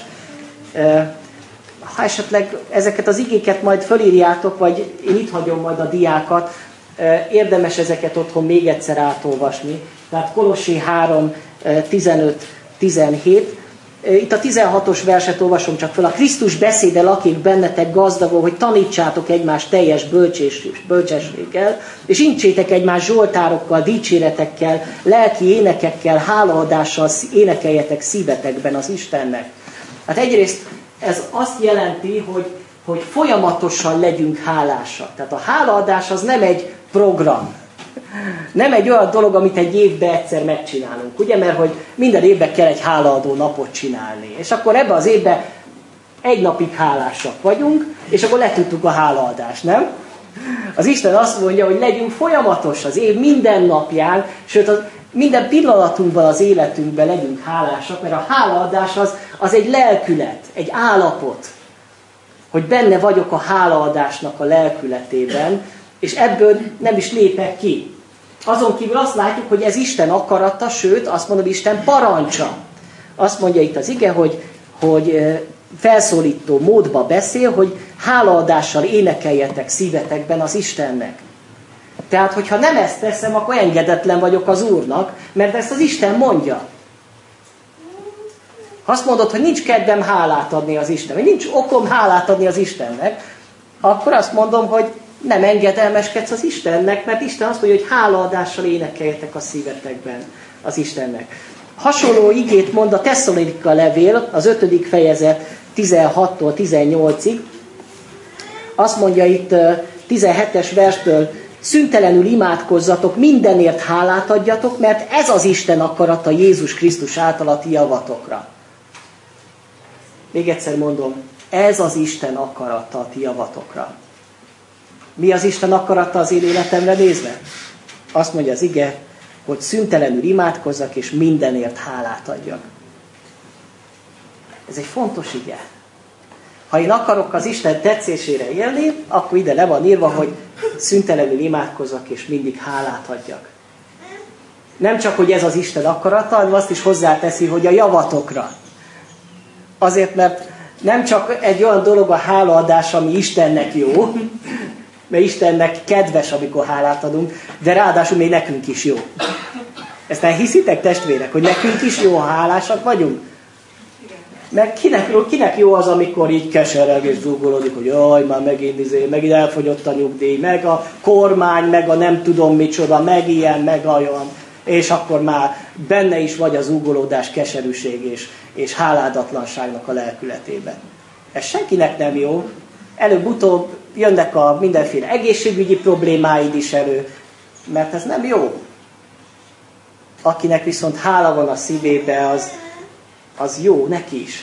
Ha esetleg ezeket az igéket majd fölírjátok, vagy én itt hagyom majd a diákat, érdemes ezeket otthon még egyszer átolvasni. Tehát Kolossé 3:15-17. Itt a 16-os verset olvasom csak fel. A Krisztus beszéde lakik bennetek gazdagul, hogy tanítsátok egymást teljes bölcsességgel, és incsétek egymást zsoltárokkal, dicséretekkel, lelki énekekkel, hálaadással énekeljetek szívetekben az Istennek. Hát egyrészt ez azt jelenti, hogy folyamatosan legyünk hálásak. Tehát a hálaadás az nem egy program. Nem egy olyan dolog, amit egy évben egyszer megcsinálunk, ugye? Mert hogy minden évben kell egy hálaadó napot csinálni. És akkor ebben az évben egy napig hálásak vagyunk, és akkor letudtuk a hálaadást, nem? Az Isten azt mondja, hogy legyünk folyamatos az év minden napján, sőt, minden pillanatunkban az életünkben legyünk hálásak, mert a hálaadás az egy lelkület, egy állapot, hogy benne vagyok a hálaadásnak a lelkületében, és ebből nem is lépek ki. Azon kívül azt látjuk, hogy ez Isten akarata, sőt, azt mondom, Isten parancsa. Azt mondja itt az ige, hogy felszólító módba beszél, hogy hálaadással énekeljetek szívetekben az Istennek. Tehát, hogyha nem ezt teszem, akkor engedetlen vagyok az Úrnak, mert ezt az Isten mondja. Ha azt mondod, hogy nincs kedvem hálát adni az Istennek, nincs okom hálát adni az Istennek, akkor azt mondom, hogy nem engedelmeskedsz az Istennek, mert Isten azt mondja, hogy hálaadással énekeljetek a szívetekben az Istennek. Hasonló igét mond a Tesszalonika levél, az 5. fejezet 16-tól 18-ig. Azt mondja itt 17-es verstől, szüntelenül imádkozzatok, mindenért hálát adjatok, mert ez az Isten akarata Jézus Krisztus által a ti javatokra. Még egyszer mondom, ez az Isten akarata a ti javatokra. Mi az Isten akarata az én életemre nézve? Azt mondja az ige, hogy szüntelenül imádkozzak, és mindenért hálát adjak. Ez egy fontos ige. Ha én akarok az Isten tetszésére élni, akkor ide le van írva, hogy szüntelenül imádkozzak, és mindig hálát adjak. Nem csak, hogy ez az Isten akarata, hanem azt is hozzáteszi, hogy a javatokra. Azért, mert nem csak egy olyan dolog a hálaadás, ami Istennek jó, mert Istennek kedves, amikor hálát adunk, de ráadásul még nekünk is jó. Ezt elhiszitek, testvérek, hogy nekünk is jó, ha hálásak vagyunk? Mert kinek jó az, amikor így kesereg és zúgolódik, hogy jaj, már megint elfogyott a nyugdíj, meg a kormány, meg a nem tudom micsoda, meg ilyen, meg olyan, és akkor már benne is vagy az zúgolódás, keserűség és háládatlanságnak a lelkületében. Ez senkinek nem jó. Előbb-utóbb jönnek a mindenféle egészségügyi problémáid is elő, mert ez nem jó. Akinek viszont hála van a szívébe, az jó neki is.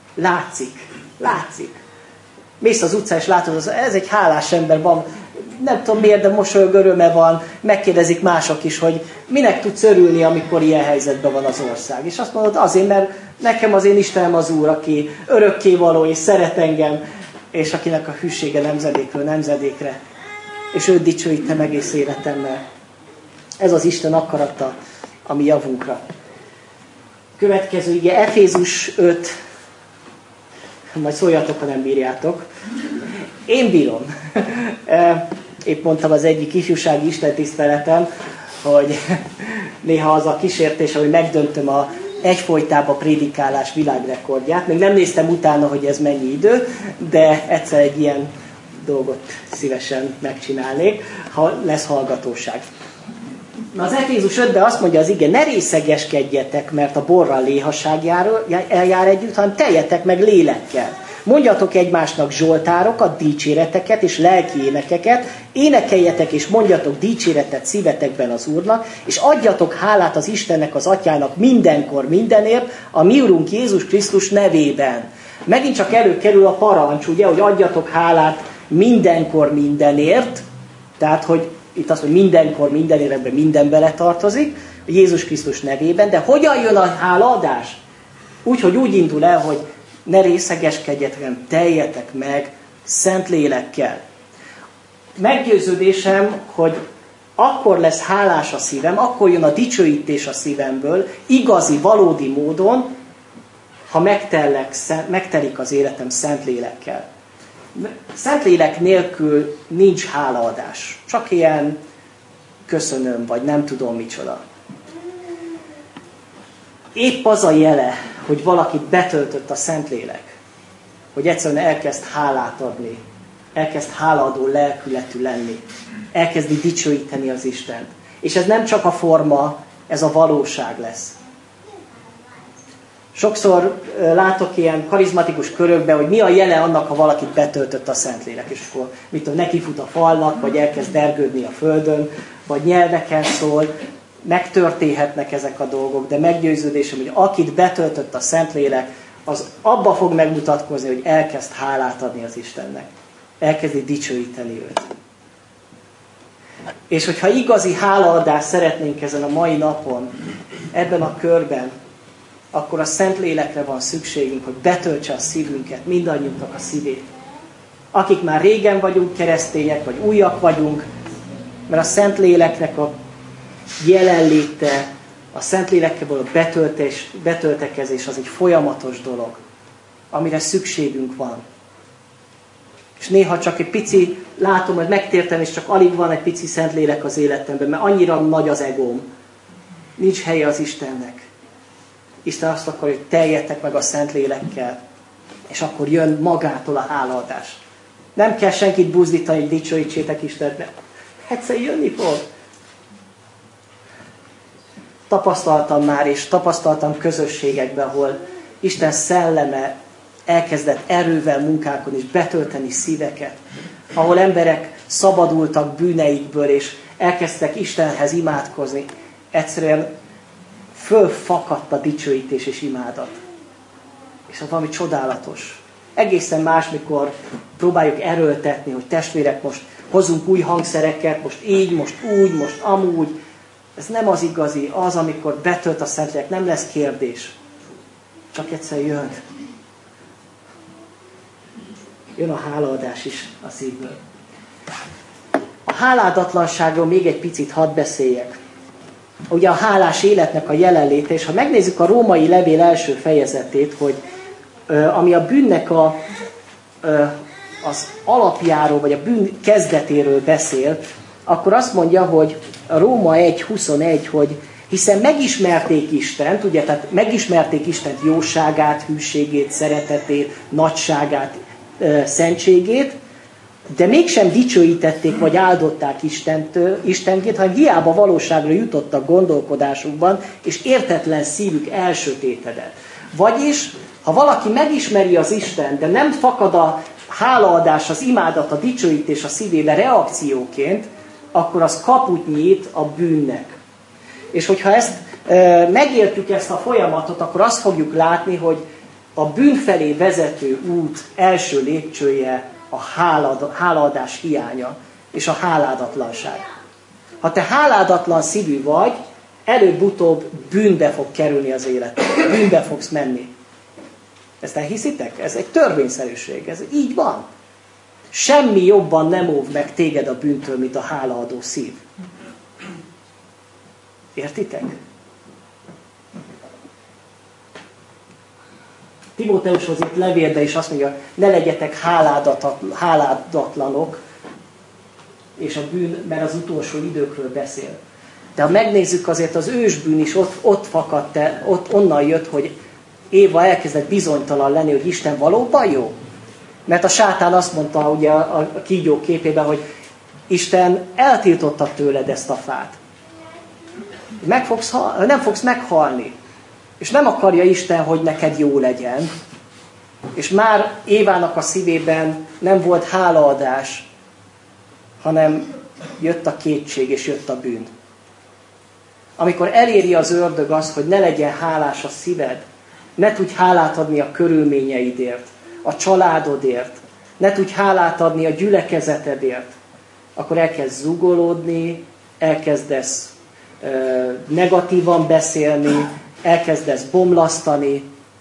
Látszik. Mész az utcán, és látod, ez egy hálás ember van, nem tudom miért, de mosolyog, öröme van, megkérdezik mások is, hogy minek tudsz örülni, amikor ilyen helyzetben van az ország. És azt mondod, azért, mert nekem az én Istenem az Úr, aki örökkévaló és szeret engem, és akinek a hűsége nemzedékről nemzedékre, és őt dicsőítem egész életemmel. Ez az Isten akarata a mi javunkra. Következő ige, Efézus 5, majd szóljatok, ha nem bírjátok. Én bírom. Épp mondtam az egyik ifjúsági istentiszteletem, hogy néha az a kísértés, hogy megdöntöm a egyfolytába prédikálás világrekordját. Még nem néztem utána, hogy ez mennyi idő, de egyszer egy ilyen dolgot szívesen megcsinálnék, ha lesz hallgatóság. Az Efézus 5-ben azt mondja az ige, ne részegeskedjetek, mert a borral léhaság eljár együtt, hanem teljetek meg lélekkel. Mondjatok egymásnak zsoltárokat, dicséreteket és lelki énekeket, énekeljetek és mondjatok dicséretet szívetekben az Úrnak, és adjatok hálát az Istennek, az Atyának mindenkor, mindenért, a mi Urunk Jézus Krisztus nevében. Megint csak előkerül a parancs, ugye, hogy adjatok hálát mindenkor, mindenért, tehát, hogy itt azt, hogy mindenkor, mindenért, ebben minden beletartozik, Jézus Krisztus nevében, de hogyan jön a hálaadás? Úgy indul el, hogy ne részegeskedjetek, hanem teljetek meg szent lélekkel. Meggyőződésem, hogy akkor lesz hálás a szívem, akkor jön a dicsőítés a szívemből, igazi, valódi módon, ha megtelik az életem szent lélekkel. Szentlélek nélkül nincs hálaadás. Csak ilyen köszönöm, vagy nem tudom micsoda. épp az a jele, hogy valakit betöltött a Szentlélek, hogy egyszerűen elkezd hálát adni, elkezd hálaadó lelkületű lenni, elkezdi dicsőíteni az Istent. És ez nem csak a forma, ez a valóság lesz. Sokszor látok ilyen karizmatikus körökben, hogy mi a jele annak, ha valakit betöltött a Szentlélek, és akkor mit tudom, nekifut a falnak, vagy elkezd dergődni a földön, vagy nyelveken szól. Megtörténhetnek ezek a dolgok, de meggyőződésem, hogy akit betöltött a Szentlélek, az abba fog megmutatkozni, hogy elkezd hálát adni az Istennek. Elkezdi dicsőíteni őt. És hogyha igazi hálaadást szeretnénk ezen a mai napon, ebben a körben, akkor a Szentlélekre van szükségünk, hogy betöltse a szívünket, mindannyiunknak a szívét. Akik már régen vagyunk keresztények, vagy újak vagyunk, mert a Szentléleknek a jelenléte, a Szentlélekkel való betöltekezés az egy folyamatos dolog, amire szükségünk van. És néha csak egy pici, látom, hogy megtértem, és csak alig van egy pici Szentlélek az életemben, mert annyira nagy az egóm. Nincs helye az Istennek. Isten azt akarja, hogy teljetek meg a Szentlélekkel, és akkor jön magától a hálaadás. Nem kell senkit buzdítani, hogy dicsőítsétek Istent, mert egyszer jönni fog. Tapasztaltam már, és tapasztaltam közösségekben, ahol Isten szelleme elkezdett erővel munkálkodni, és betölteni szíveket. Ahol emberek szabadultak bűneikből, és elkezdtek Istenhez imádkozni. Egyszerűen fölfakadt a dicsőítés és imádat. És az valami csodálatos. Egészen más, mikor próbáljuk erőltetni, hogy testvérek, most hozunk új hangszereket, most így, most úgy, most amúgy. Ez nem az igazi, az, amikor betölt a Szentlélek, nem lesz kérdés. Csak egyszer jön. Jön a hálaadás is a szívből. A háládatlanságról még egy picit hadd beszéljek. Ugye a hálás életnek a jelenléte, és ha megnézzük a római levél első fejezetét, hogy ami a bűnnek az alapjáról, vagy a bűn kezdetéről beszél, akkor azt mondja, hogy a Róma 1.21, hogy hiszen megismerték Istent, ugye, tehát megismerték Istent jóságát, hűségét, szeretetét, nagyságát, szentségét, de mégsem dicsőítették, vagy áldották Istenkét, hanem hiába valóságra jutottak gondolkodásukban, és értetlen szívük elsötétedett. Vagyis, ha valaki megismeri az Istent, de nem fakad a hálaadás, az imádat, a dicsőítés a szívébe reakcióként, akkor az kaput nyit a bűnnek. És hogyha megértjük ezt a folyamatot, akkor azt fogjuk látni, hogy a bűn felé vezető út első lépcsője a hálaadás hiánya és a háládatlanság. Ha te háládatlan szívű vagy, előbb-utóbb bűnbe fog kerülni az életed. Bűnbe fogsz menni. Ezt elhiszitek? Ez egy törvényszerűség. Ez így van. Semmi jobban nem óv meg téged a bűntől, mint a hálaadó szív. Értitek? Timóteushoz írt levélbe is azt mondja, ne legyetek háládatlanok, és a bűn, mert az utolsó időkről beszél. De ha megnézzük, azért az ősbűn is ott fakadt, onnan jött, hogy Éva elkezdett bizonytalan lenni, hogy Isten valóban jó. Mert a sátán azt mondta ugye a kígyó képében, hogy Isten eltiltotta tőled ezt a fát. Nem fogsz meghalni. És nem akarja Isten, hogy neked jó legyen. És már Évának a szívében nem volt hálaadás, hanem jött a kétség és jött a bűn. Amikor eléri az ördög azt, hogy ne legyen hálás a szíved, ne tudj hálát adni a körülményeidért, a családodért, ne tudj hálát adni a gyülekezetedért, akkor elkezd zugolódni, elkezdesz negatívan beszélni, elkezdesz bomlasztani.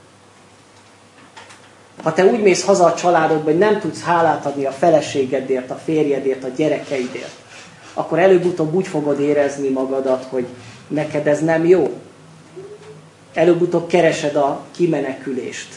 Ha te úgy mész haza a családodba, hogy nem tudsz hálát adni a feleségedért, a férjedért, a gyerekeidért, akkor előbb-utóbb úgy fogod érezni magadat, hogy neked ez nem jó. Előbb-utóbb keresed a kimenekülést.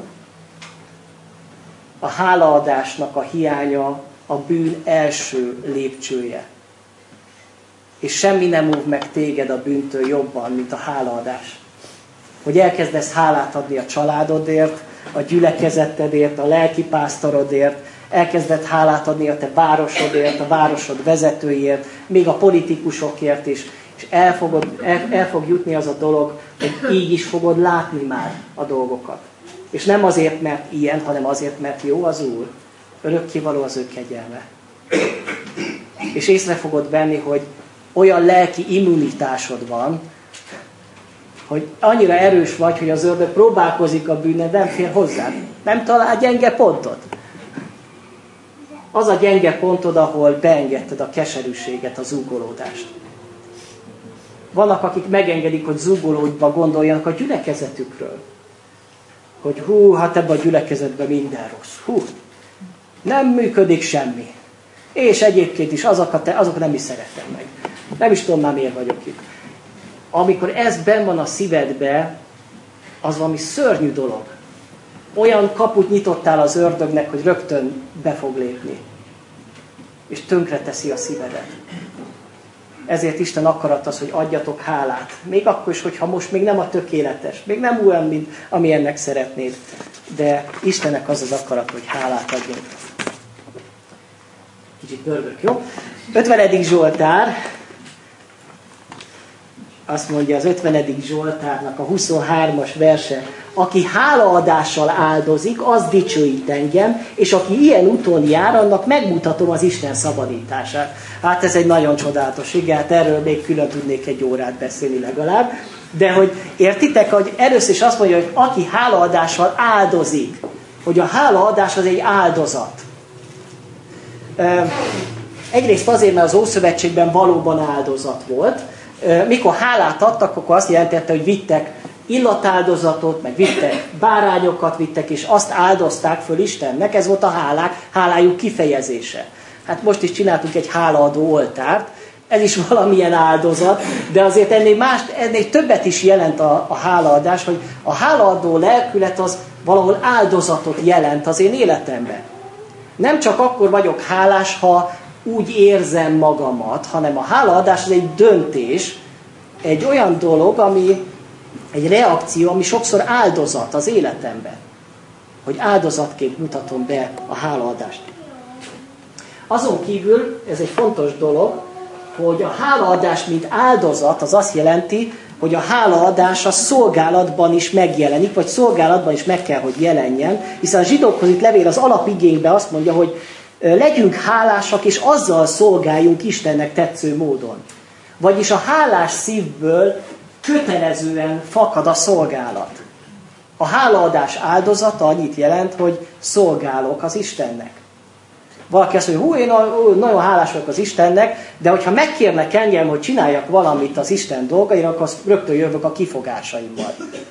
A hálaadásnak a hiánya a bűn első lépcsője. És semmi nem óv meg téged a bűntől jobban, mint a hálaadás. hogy elkezdesz hálát adni a családodért, a gyülekezetedért, a lelkipásztorodért, elkezded hálát adni a te városodért, a városod vezetőiért, még a politikusokért is, és el fog jutni az a dolog, hogy így is fogod látni már a dolgokat. És nem azért, mert ilyen, hanem azért, mert jó az Úr. Örökkévaló az ő kegyelme. És észre fogod venni, hogy olyan lelki immunitásod van, hogy annyira erős vagy, hogy az ördög próbálkozik a bűnnel, nem fér hozzá. Nem talál gyenge pontot. Az a gyenge pontod, ahol beengedted a keserűséget, a zúgolódást. Vannak, akik megengedik, hogy zúgolódva gondoljanak a gyülekezetükről. Hogy hát ebben a gyülekezetben minden rossz. Nem működik semmi. És egyébként is azok nem is szeretem meg. Nem is tudom már miért vagyok itt. Amikor ez benn van a szívedbe, az valami szörnyű dolog. Olyan kaput nyitottál az ördögnek, hogy rögtön be fog lépni. És tönkreteszi a szívedet. Ezért Isten akarat az, hogy adjatok hálát. Még akkor is, hogyha most még nem a tökéletes. Még nem olyan, mint amilyennek szeretnéd. De Istennek az az akarat, hogy hálát adjunk. Kicsit pörgök, jó? 50. Zsoltár. Azt mondja az 50. Zsoltárnak a 23-as verse. Aki hálaadással áldozik, az dicsőít engem, és aki ilyen úton jár, annak megmutatom az Isten szabadítását. Hát ez egy nagyon csodálatos ige, hát erről még külön tudnék egy órát beszélni legalább. De hogy értitek, hogy először is azt mondja, hogy aki hálaadással áldozik, hogy a hálaadás az egy áldozat. Egyrészt azért, mert az Ószövetségben valóban áldozat volt. Mikor hálát adtak, akkor azt jelentette, hogy vittek illatáldozatot, meg vittek bárányokat, vittek, és azt áldozták föl Istennek. Ez volt a hálájuk kifejezése. Hát most is csináltunk egy hálaadó oltárt, ez is valamilyen áldozat, de azért ennél többet is jelent a hálaadás, hogy a hálaadó lelkület az valahol áldozatot jelent az én életemben. Nem csak akkor vagyok hálás, ha úgy érzem magamat, hanem a hálaadás az egy döntés, egy olyan dolog, ami egy reakció, ami sokszor áldozat az életemben. Hogy áldozatként mutatom be a hálaadást. Azon kívül, ez egy fontos dolog, hogy a hálaadás, mint áldozat, az azt jelenti, hogy a hálaadás a szolgálatban is megjelenik, vagy szolgálatban is meg kell, hogy jelenjen, hiszen a zsidókhoz itt levél az alapigényben azt mondja, hogy legyünk hálásak, és azzal szolgáljunk Istennek tetsző módon. Vagyis a hálás szívből kötelezően fakad a szolgálat. A hálaadás áldozata annyit jelent, hogy szolgálok az Istennek. Valaki azt mondja, én nagyon hálás vagyok az Istennek, de hogyha megkérnek engem, hogy csináljak valamit az Isten dolgaira, akkor rögtön jövök a kifogásaimmal.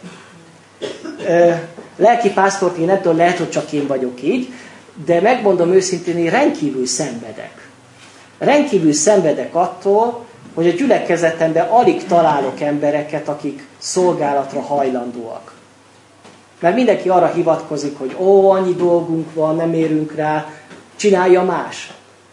Lelkipásztorként nem tudom, lehet, hogy csak én vagyok így, de megmondom őszintén, én rendkívül szenvedek. Rendkívül szenvedek attól, hogy a gyülekezetemben alig találok embereket, akik szolgálatra hajlandóak. Mert mindenki arra hivatkozik, hogy annyi dolgunk van, nem érünk rá, csinálja más.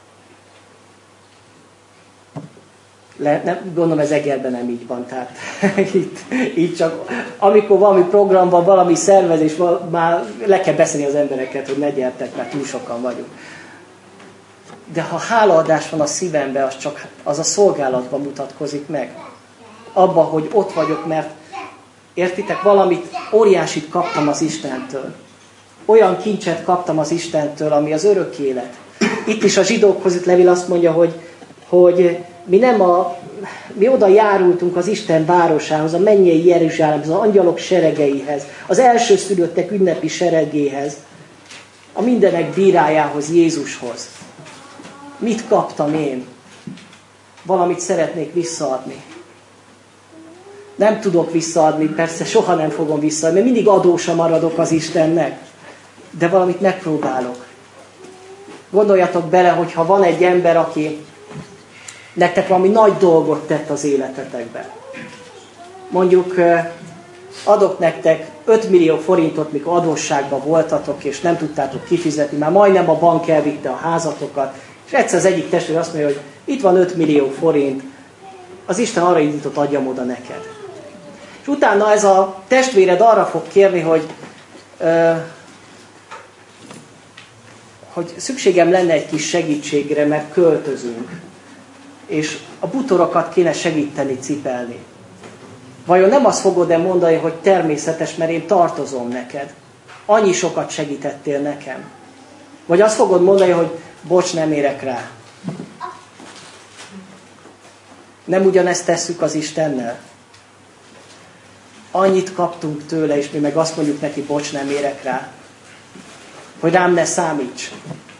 Gondolom ez Egerben nem így van, tehát itt csak amikor valami programban, valami szervezés, már le kell beszélni az embereket, hogy ne gyertek, mert túl sokan vagyunk. De ha hálaadás van a szívemben, az a szolgálatban mutatkozik meg. Abba, hogy ott vagyok, mert értitek, valamit óriásit kaptam az Istentől. Olyan kincset kaptam az Istentől, ami az örök élet. Itt is a zsidókhoz itt levél azt mondja, hogy mi oda járultunk az Isten városához, a mennyei Jeruzsálemhez, az angyalok seregeihez, az elsőszülöttek ünnepi seregéhez, a mindenek bírájához, Jézushoz. Mit kaptam én? Valamit szeretnék visszaadni. Nem tudok visszaadni, persze soha nem fogom visszaadni, mert mindig adósa maradok az Istennek. De valamit megpróbálok. Gondoljatok bele, hogyha van egy ember, aki nektek valami nagy dolgot tett az életetekben. Mondjuk adok nektek 5 millió forintot, mikor adósságban voltatok, és nem tudtátok kifizetni, már majdnem a bank elvitte a házatokat, és egyszer az egyik testvér azt mondja, hogy itt van 5 millió forint, az Isten arra indított, adjam oda neked. És utána ez a testvéred arra fog kérni, hogy szükségem lenne egy kis segítségre, mert költözünk. És a bútorokat kéne segíteni cipelni. Vajon nem azt fogod-e mondani, hogy természetes, mert én tartozom neked? Annyi sokat segítettél nekem. Vagy azt fogod mondani, hogy bocs, nem érek rá. Nem ugyanezt tesszük az Istennel? Annyit kaptunk tőle, és mi meg azt mondjuk neki, bocs, nem érek rá. Hogy rám ne számíts.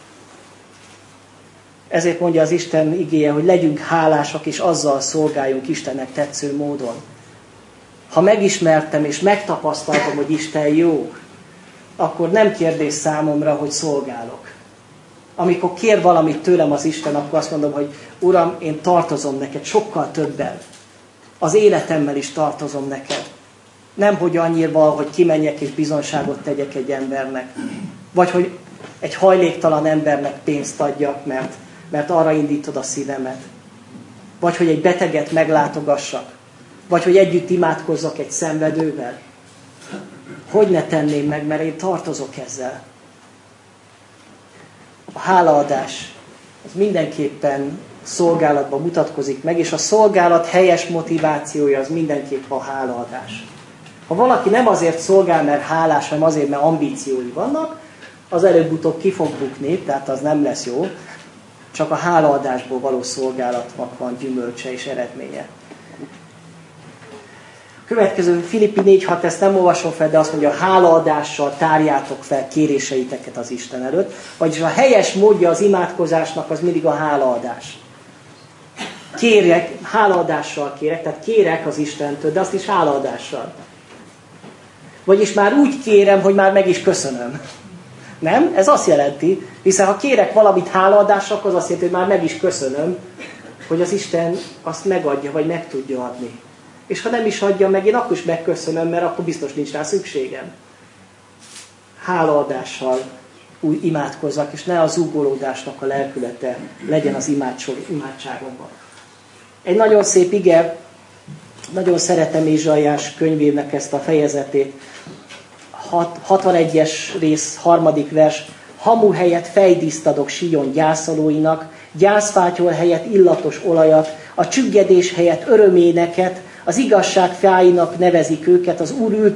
Ezért mondja az Isten igéje, hogy legyünk hálásak, és azzal szolgáljunk Istennek tetsző módon. Ha megismertem, és megtapasztaltam, hogy Isten jó, akkor nem kérdés számomra, hogy szolgálok. Amikor kér valamit tőlem az Isten, akkor azt mondom, hogy Uram, én tartozom neked sokkal többen. Az életemmel is tartozom neked. Nem, hogy annyira, hogy kimenjek és bizonságot tegyek egy embernek. Vagy, hogy egy hajléktalan embernek pénzt adjak, mert arra indítod a szívemet. Vagy, hogy egy beteget meglátogassak. Vagy, hogy együtt imádkozzak egy szenvedővel. Hogy ne tenném meg, mert én tartozok ezzel. A hálaadás az mindenképpen szolgálatban mutatkozik meg, és a szolgálat helyes motivációja az mindenképp a hálaadás. Ha valaki nem azért szolgál, mert hálás, hanem azért, mert ambíciói vannak, az előbb-utóbb ki fog bukni, tehát az nem lesz jó. Csak a hálaadásból való szolgálatnak van gyümölcse és eredménye. Következő Filippi 4.6, ezt nem olvasom fel, de azt mondja, hálaadással tárjátok fel kéréseiteket az Isten előtt. Vagyis a helyes módja az imádkozásnak az mindig a hálaadás. Kérek, hálaadással kérek, tehát kérek az Istentől, de azt is hálaadással. Vagyis már úgy kérem, hogy már meg is köszönöm. Nem? Ez azt jelenti, hiszen ha kérek valamit hálaadással, akkor az azt jelenti, hogy már meg is köszönöm, hogy az Isten azt megadja, vagy meg tudja adni. És ha nem is adja meg, én akkor is megköszönöm, mert akkor biztos nincs rá szükségem. Hálaadással úgy imádkozzak, és ne a zúgolódásnak a lelkülete legyen az imádságomban. Egy nagyon szép ige, nagyon szeretem Ézsaiás könyvének ezt a fejezetét. 61-es rész, 3. vers. Hamu helyett fejdíszt adok Sion gyászolóinak, gyászfátyol helyett illatos olajat, a csüggedés helyett öröméneket, az igazság fáinak nevezik őket, az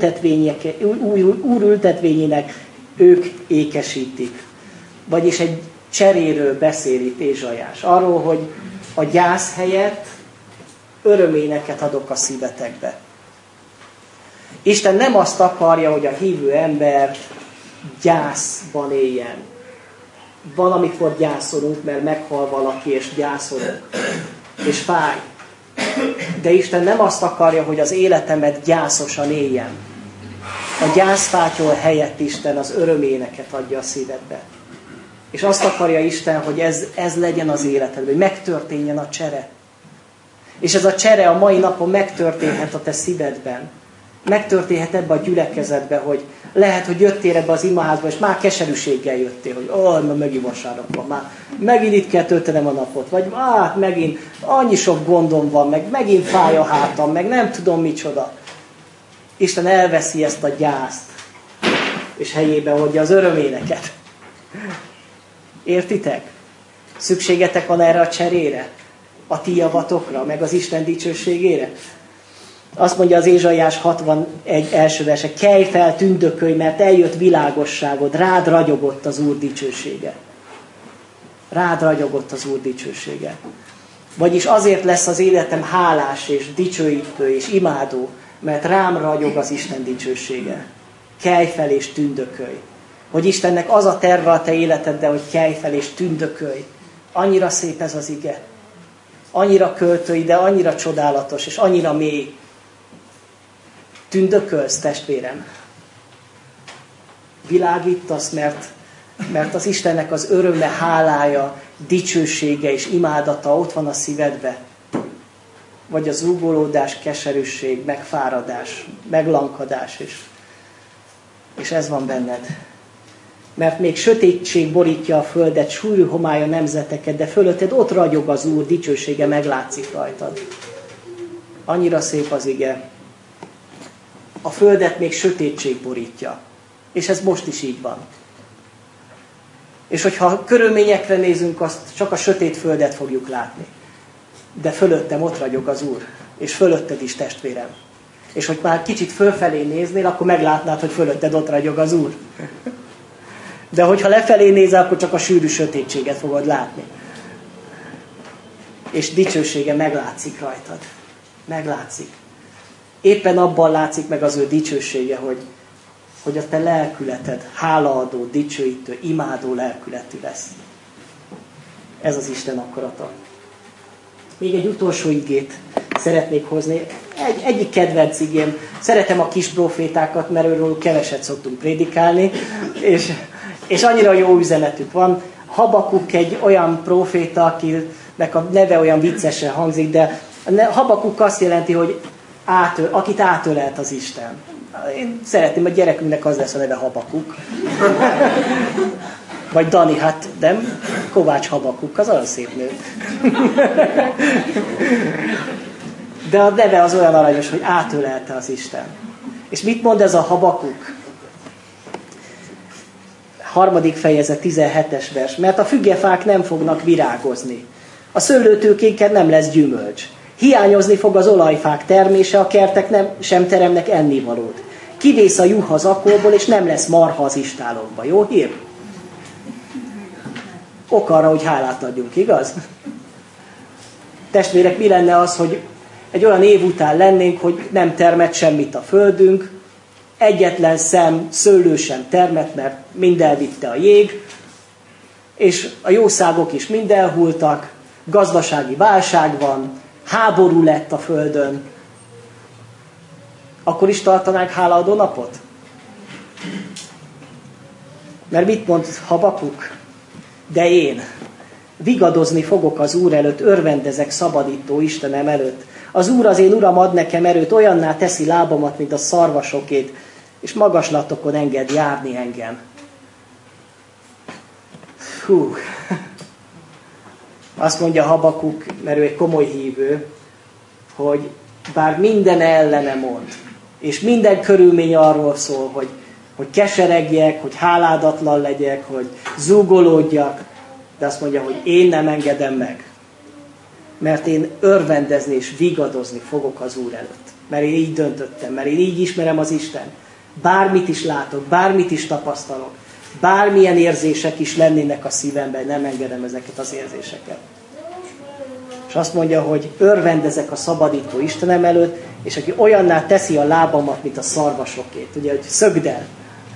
Úr ültetvényének ők ékesítik. Vagyis egy cseréről beszél itt Ézsaiás. Arról, hogy a gyász helyett öröméneket adok a szívetekbe. Isten nem azt akarja, hogy a hívő ember gyászban éljen. Van, amikor gyászolunk, mert meghal valaki, és gyászolunk. És fáj. De Isten nem azt akarja, hogy az életemet gyászosan éljem. A gyászfátyol helyett Isten az öröméneket adja a szívedbe. És azt akarja Isten, hogy ez legyen az életedben, hogy megtörténjen a csere. És ez a csere a mai napon megtörténhet a te szívedben. Megtörténhet ebbe a gyülekezetbe, hogy lehet, hogy jöttél ebbe az imaházba, és már keserűséggel jöttél, hogy már megint vasárnap van, már megint itt kell töltenem a napot, vagy megint annyi sok gondom van, meg megint fáj a hátam, meg nem tudom micsoda. Isten elveszi ezt a gyászt, és helyébe hordja az öröméneket. Értitek? Szükségetek van erre a cserére? A ti javatokra, meg az Isten dicsőségére? Azt mondja az Ézsaiás 61 első verse, kelj fel, tündökölj, mert eljött világosságod, rád ragyogott az Úr dicsősége. Rád ragyogott az Úr dicsősége. Vagyis azért lesz az életem hálás és dicsőítő és imádó, mert rám ragyog az Isten dicsősége. Kelj fel és tündökölj. Hogy Istennek az a terve a te életeddel, hogy kelj fel és tündökölj. Annyira szép ez az ige. Annyira költői, de annyira csodálatos és annyira mély. Tündökölsz, testvérem. Világítasz, mert az Istennek az öröme, hálája, dicsősége és imádata ott van a szívedbe. Vagy az zúgolódás, keserűség, megfáradás, meglankadás, és ez van benned. Mert még sötétség borítja a földet, súlyú homály a nemzeteket, de fölötted ott ragyog az Úr, dicsősége meglátszik rajtad. Annyira szép az ige. a földet még sötétség borítja. És ez most is így van. És hogyha a körülményekre nézünk, azt csak a sötét földet fogjuk látni. De fölöttem ott ragyog az Úr. És fölötted is, testvérem. És hogy már kicsit fölfelé néznél, akkor meglátnád, hogy fölötted ott ragyog az Úr. De hogyha lefelé nézel, akkor csak a sűrű sötétséget fogod látni. És dicsősége meglátszik rajtad. Meglátszik. Éppen abban látszik meg az ő dicsősége, hogy a te lelkületed hálaadó, dicsőítő, imádó lelkületű lesz. Ez az Isten akarata. Még egy utolsó igét szeretnék hozni. Egyik kedvenc igém. Szeretem a kis profétákat, mert őről keveset szoktunk prédikálni, és annyira jó üzenetük van. Habakuk egy olyan proféta, akinek a neve olyan viccesen hangzik, de Habakuk azt jelenti, hogy akit átölelt az Isten. Én szeretném, a gyerekünknek az lesz a neve Habakuk. Vagy Dani, hát nem? Kovács Habakuk, az olyan szép nő. De a neve az olyan aranyos, hogy átölelte az Isten. És mit mond ez a Habakuk? 3. fejezet 17-es vers. Mert a fügefák nem fognak virágozni. A szőlőtőkéken nem lesz gyümölcs. Hiányozni fog az olajfák termése, a kertek sem teremnek ennivalót. Kivész a juh az akolból, és nem lesz marha az istálokba. Jó hír? Ok arra, hogy hálát adjunk, igaz? Testvérek, mi lenne az, hogy egy olyan év után lennénk, hogy nem termett semmit a földünk, egyetlen szem szőlő sem termett, mert mind elvitte a jég, és a jószágok is mind elhultak, gazdasági válság van, háború lett a földön. Akkor is tartanánk hálaadó napot? Mert mit mond Habakuk? De én vigadozni fogok az Úr előtt, örvendezek szabadító Istenem előtt. Az Úr az én Uram ad nekem erőt, olyanná teszi lábamat, mint a szarvasokét, és magaslatokon enged járni engem. Hú. Azt mondja Habakuk, mert ő egy komoly hívő, hogy bár minden ellene mond, és minden körülmény arról szól, hogy keseregjek, hogy háládatlan legyek, hogy zúgolódjak, de azt mondja, hogy én nem engedem meg. Mert én örvendezni és vigadozni fogok az Úr előtt. Mert én így döntöttem, mert én így ismerem az Isten. Bármit is látok, bármit is tapasztalok, bármilyen érzések is lennének a szívemben, nem engedem ezeket az érzéseket. És azt mondja, hogy örvendezek a szabadító Istenem előtt, és aki olyanná teszi a lábamat, mint a szarvasokét. Ugye, hogy szögd el.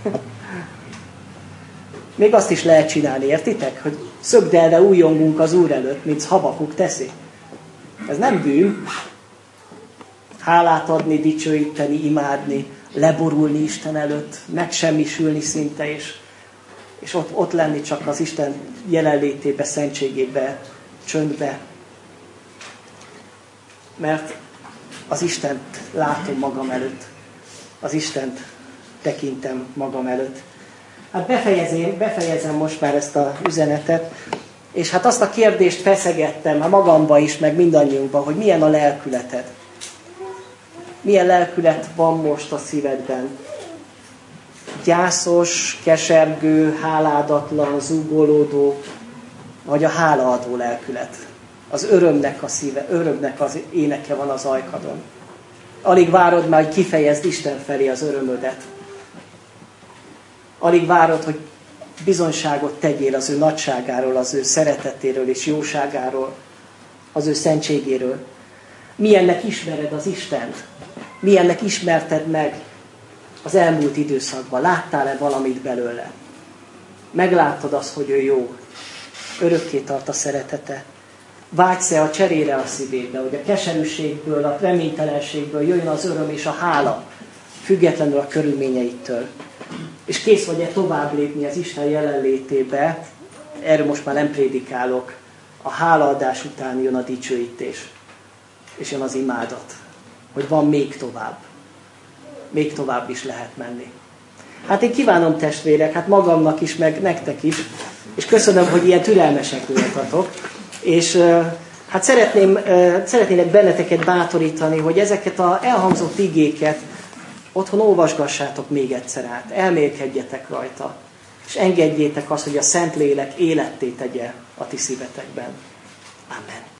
Még azt is lehet csinálni, értitek? Hogy szögdelve újjongunk az Úr előtt, mint Habakuk teszi. Ez nem bűn. Hálát adni, dicsőíteni, imádni, leborulni Isten előtt, megsemmisülni szinte, és ott lenni csak az Isten jelenlétébe, szentségébe, csöndbe. Mert az Istent látom magam előtt. Az Istent tekintem magam előtt. Hát befejezem most már ezt az üzenetet, és hát azt a kérdést feszegettem magamba is, meg mindannyiunkba, hogy milyen a lelkületed. Milyen lelkület van most a szívedben? Gyászos, kesergő, háládatlan, zúgolódó, vagy a hálaadó lelkület? Az örömnek a szíve, örömnek az éneke van az ajkadon. Alig várod már, hogy kifejezd Isten felé az örömödet. Alig várod, hogy bizonyságot tegyél az ő nagyságáról, az ő szeretetéről és jóságáról, az ő szentségéről. Milyennek ismered az Istent? Milyennek ismerted meg az elmúlt időszakban? Láttál-e valamit belőle? Megláttad azt, hogy ő jó? Örökké tart a szeretete? Vágysz-e a cserére a szívédbe, hogy a keserűségből, a reménytelenségből jöjjön az öröm és a hála, függetlenül a körülményeittől? És kész vagy-e tovább lépni az Isten jelenlétébe? Erről most már nem prédikálok. A hálaadás után jön a dicsőítés. És jön az imádat. Hogy van még tovább. Még tovább is lehet menni. Hát én kívánom, testvérek, hát magamnak is, meg nektek is. És köszönöm, hogy ilyen türelmesek voltatok. És hát szeretnélek benneteket bátorítani, hogy ezeket az elhangzott igéket Otthon olvasgassátok még egyszer át, elmélkedjetek rajta, és engedjétek azt, hogy a Szentlélek életté tegye a ti szívetekben. Amen.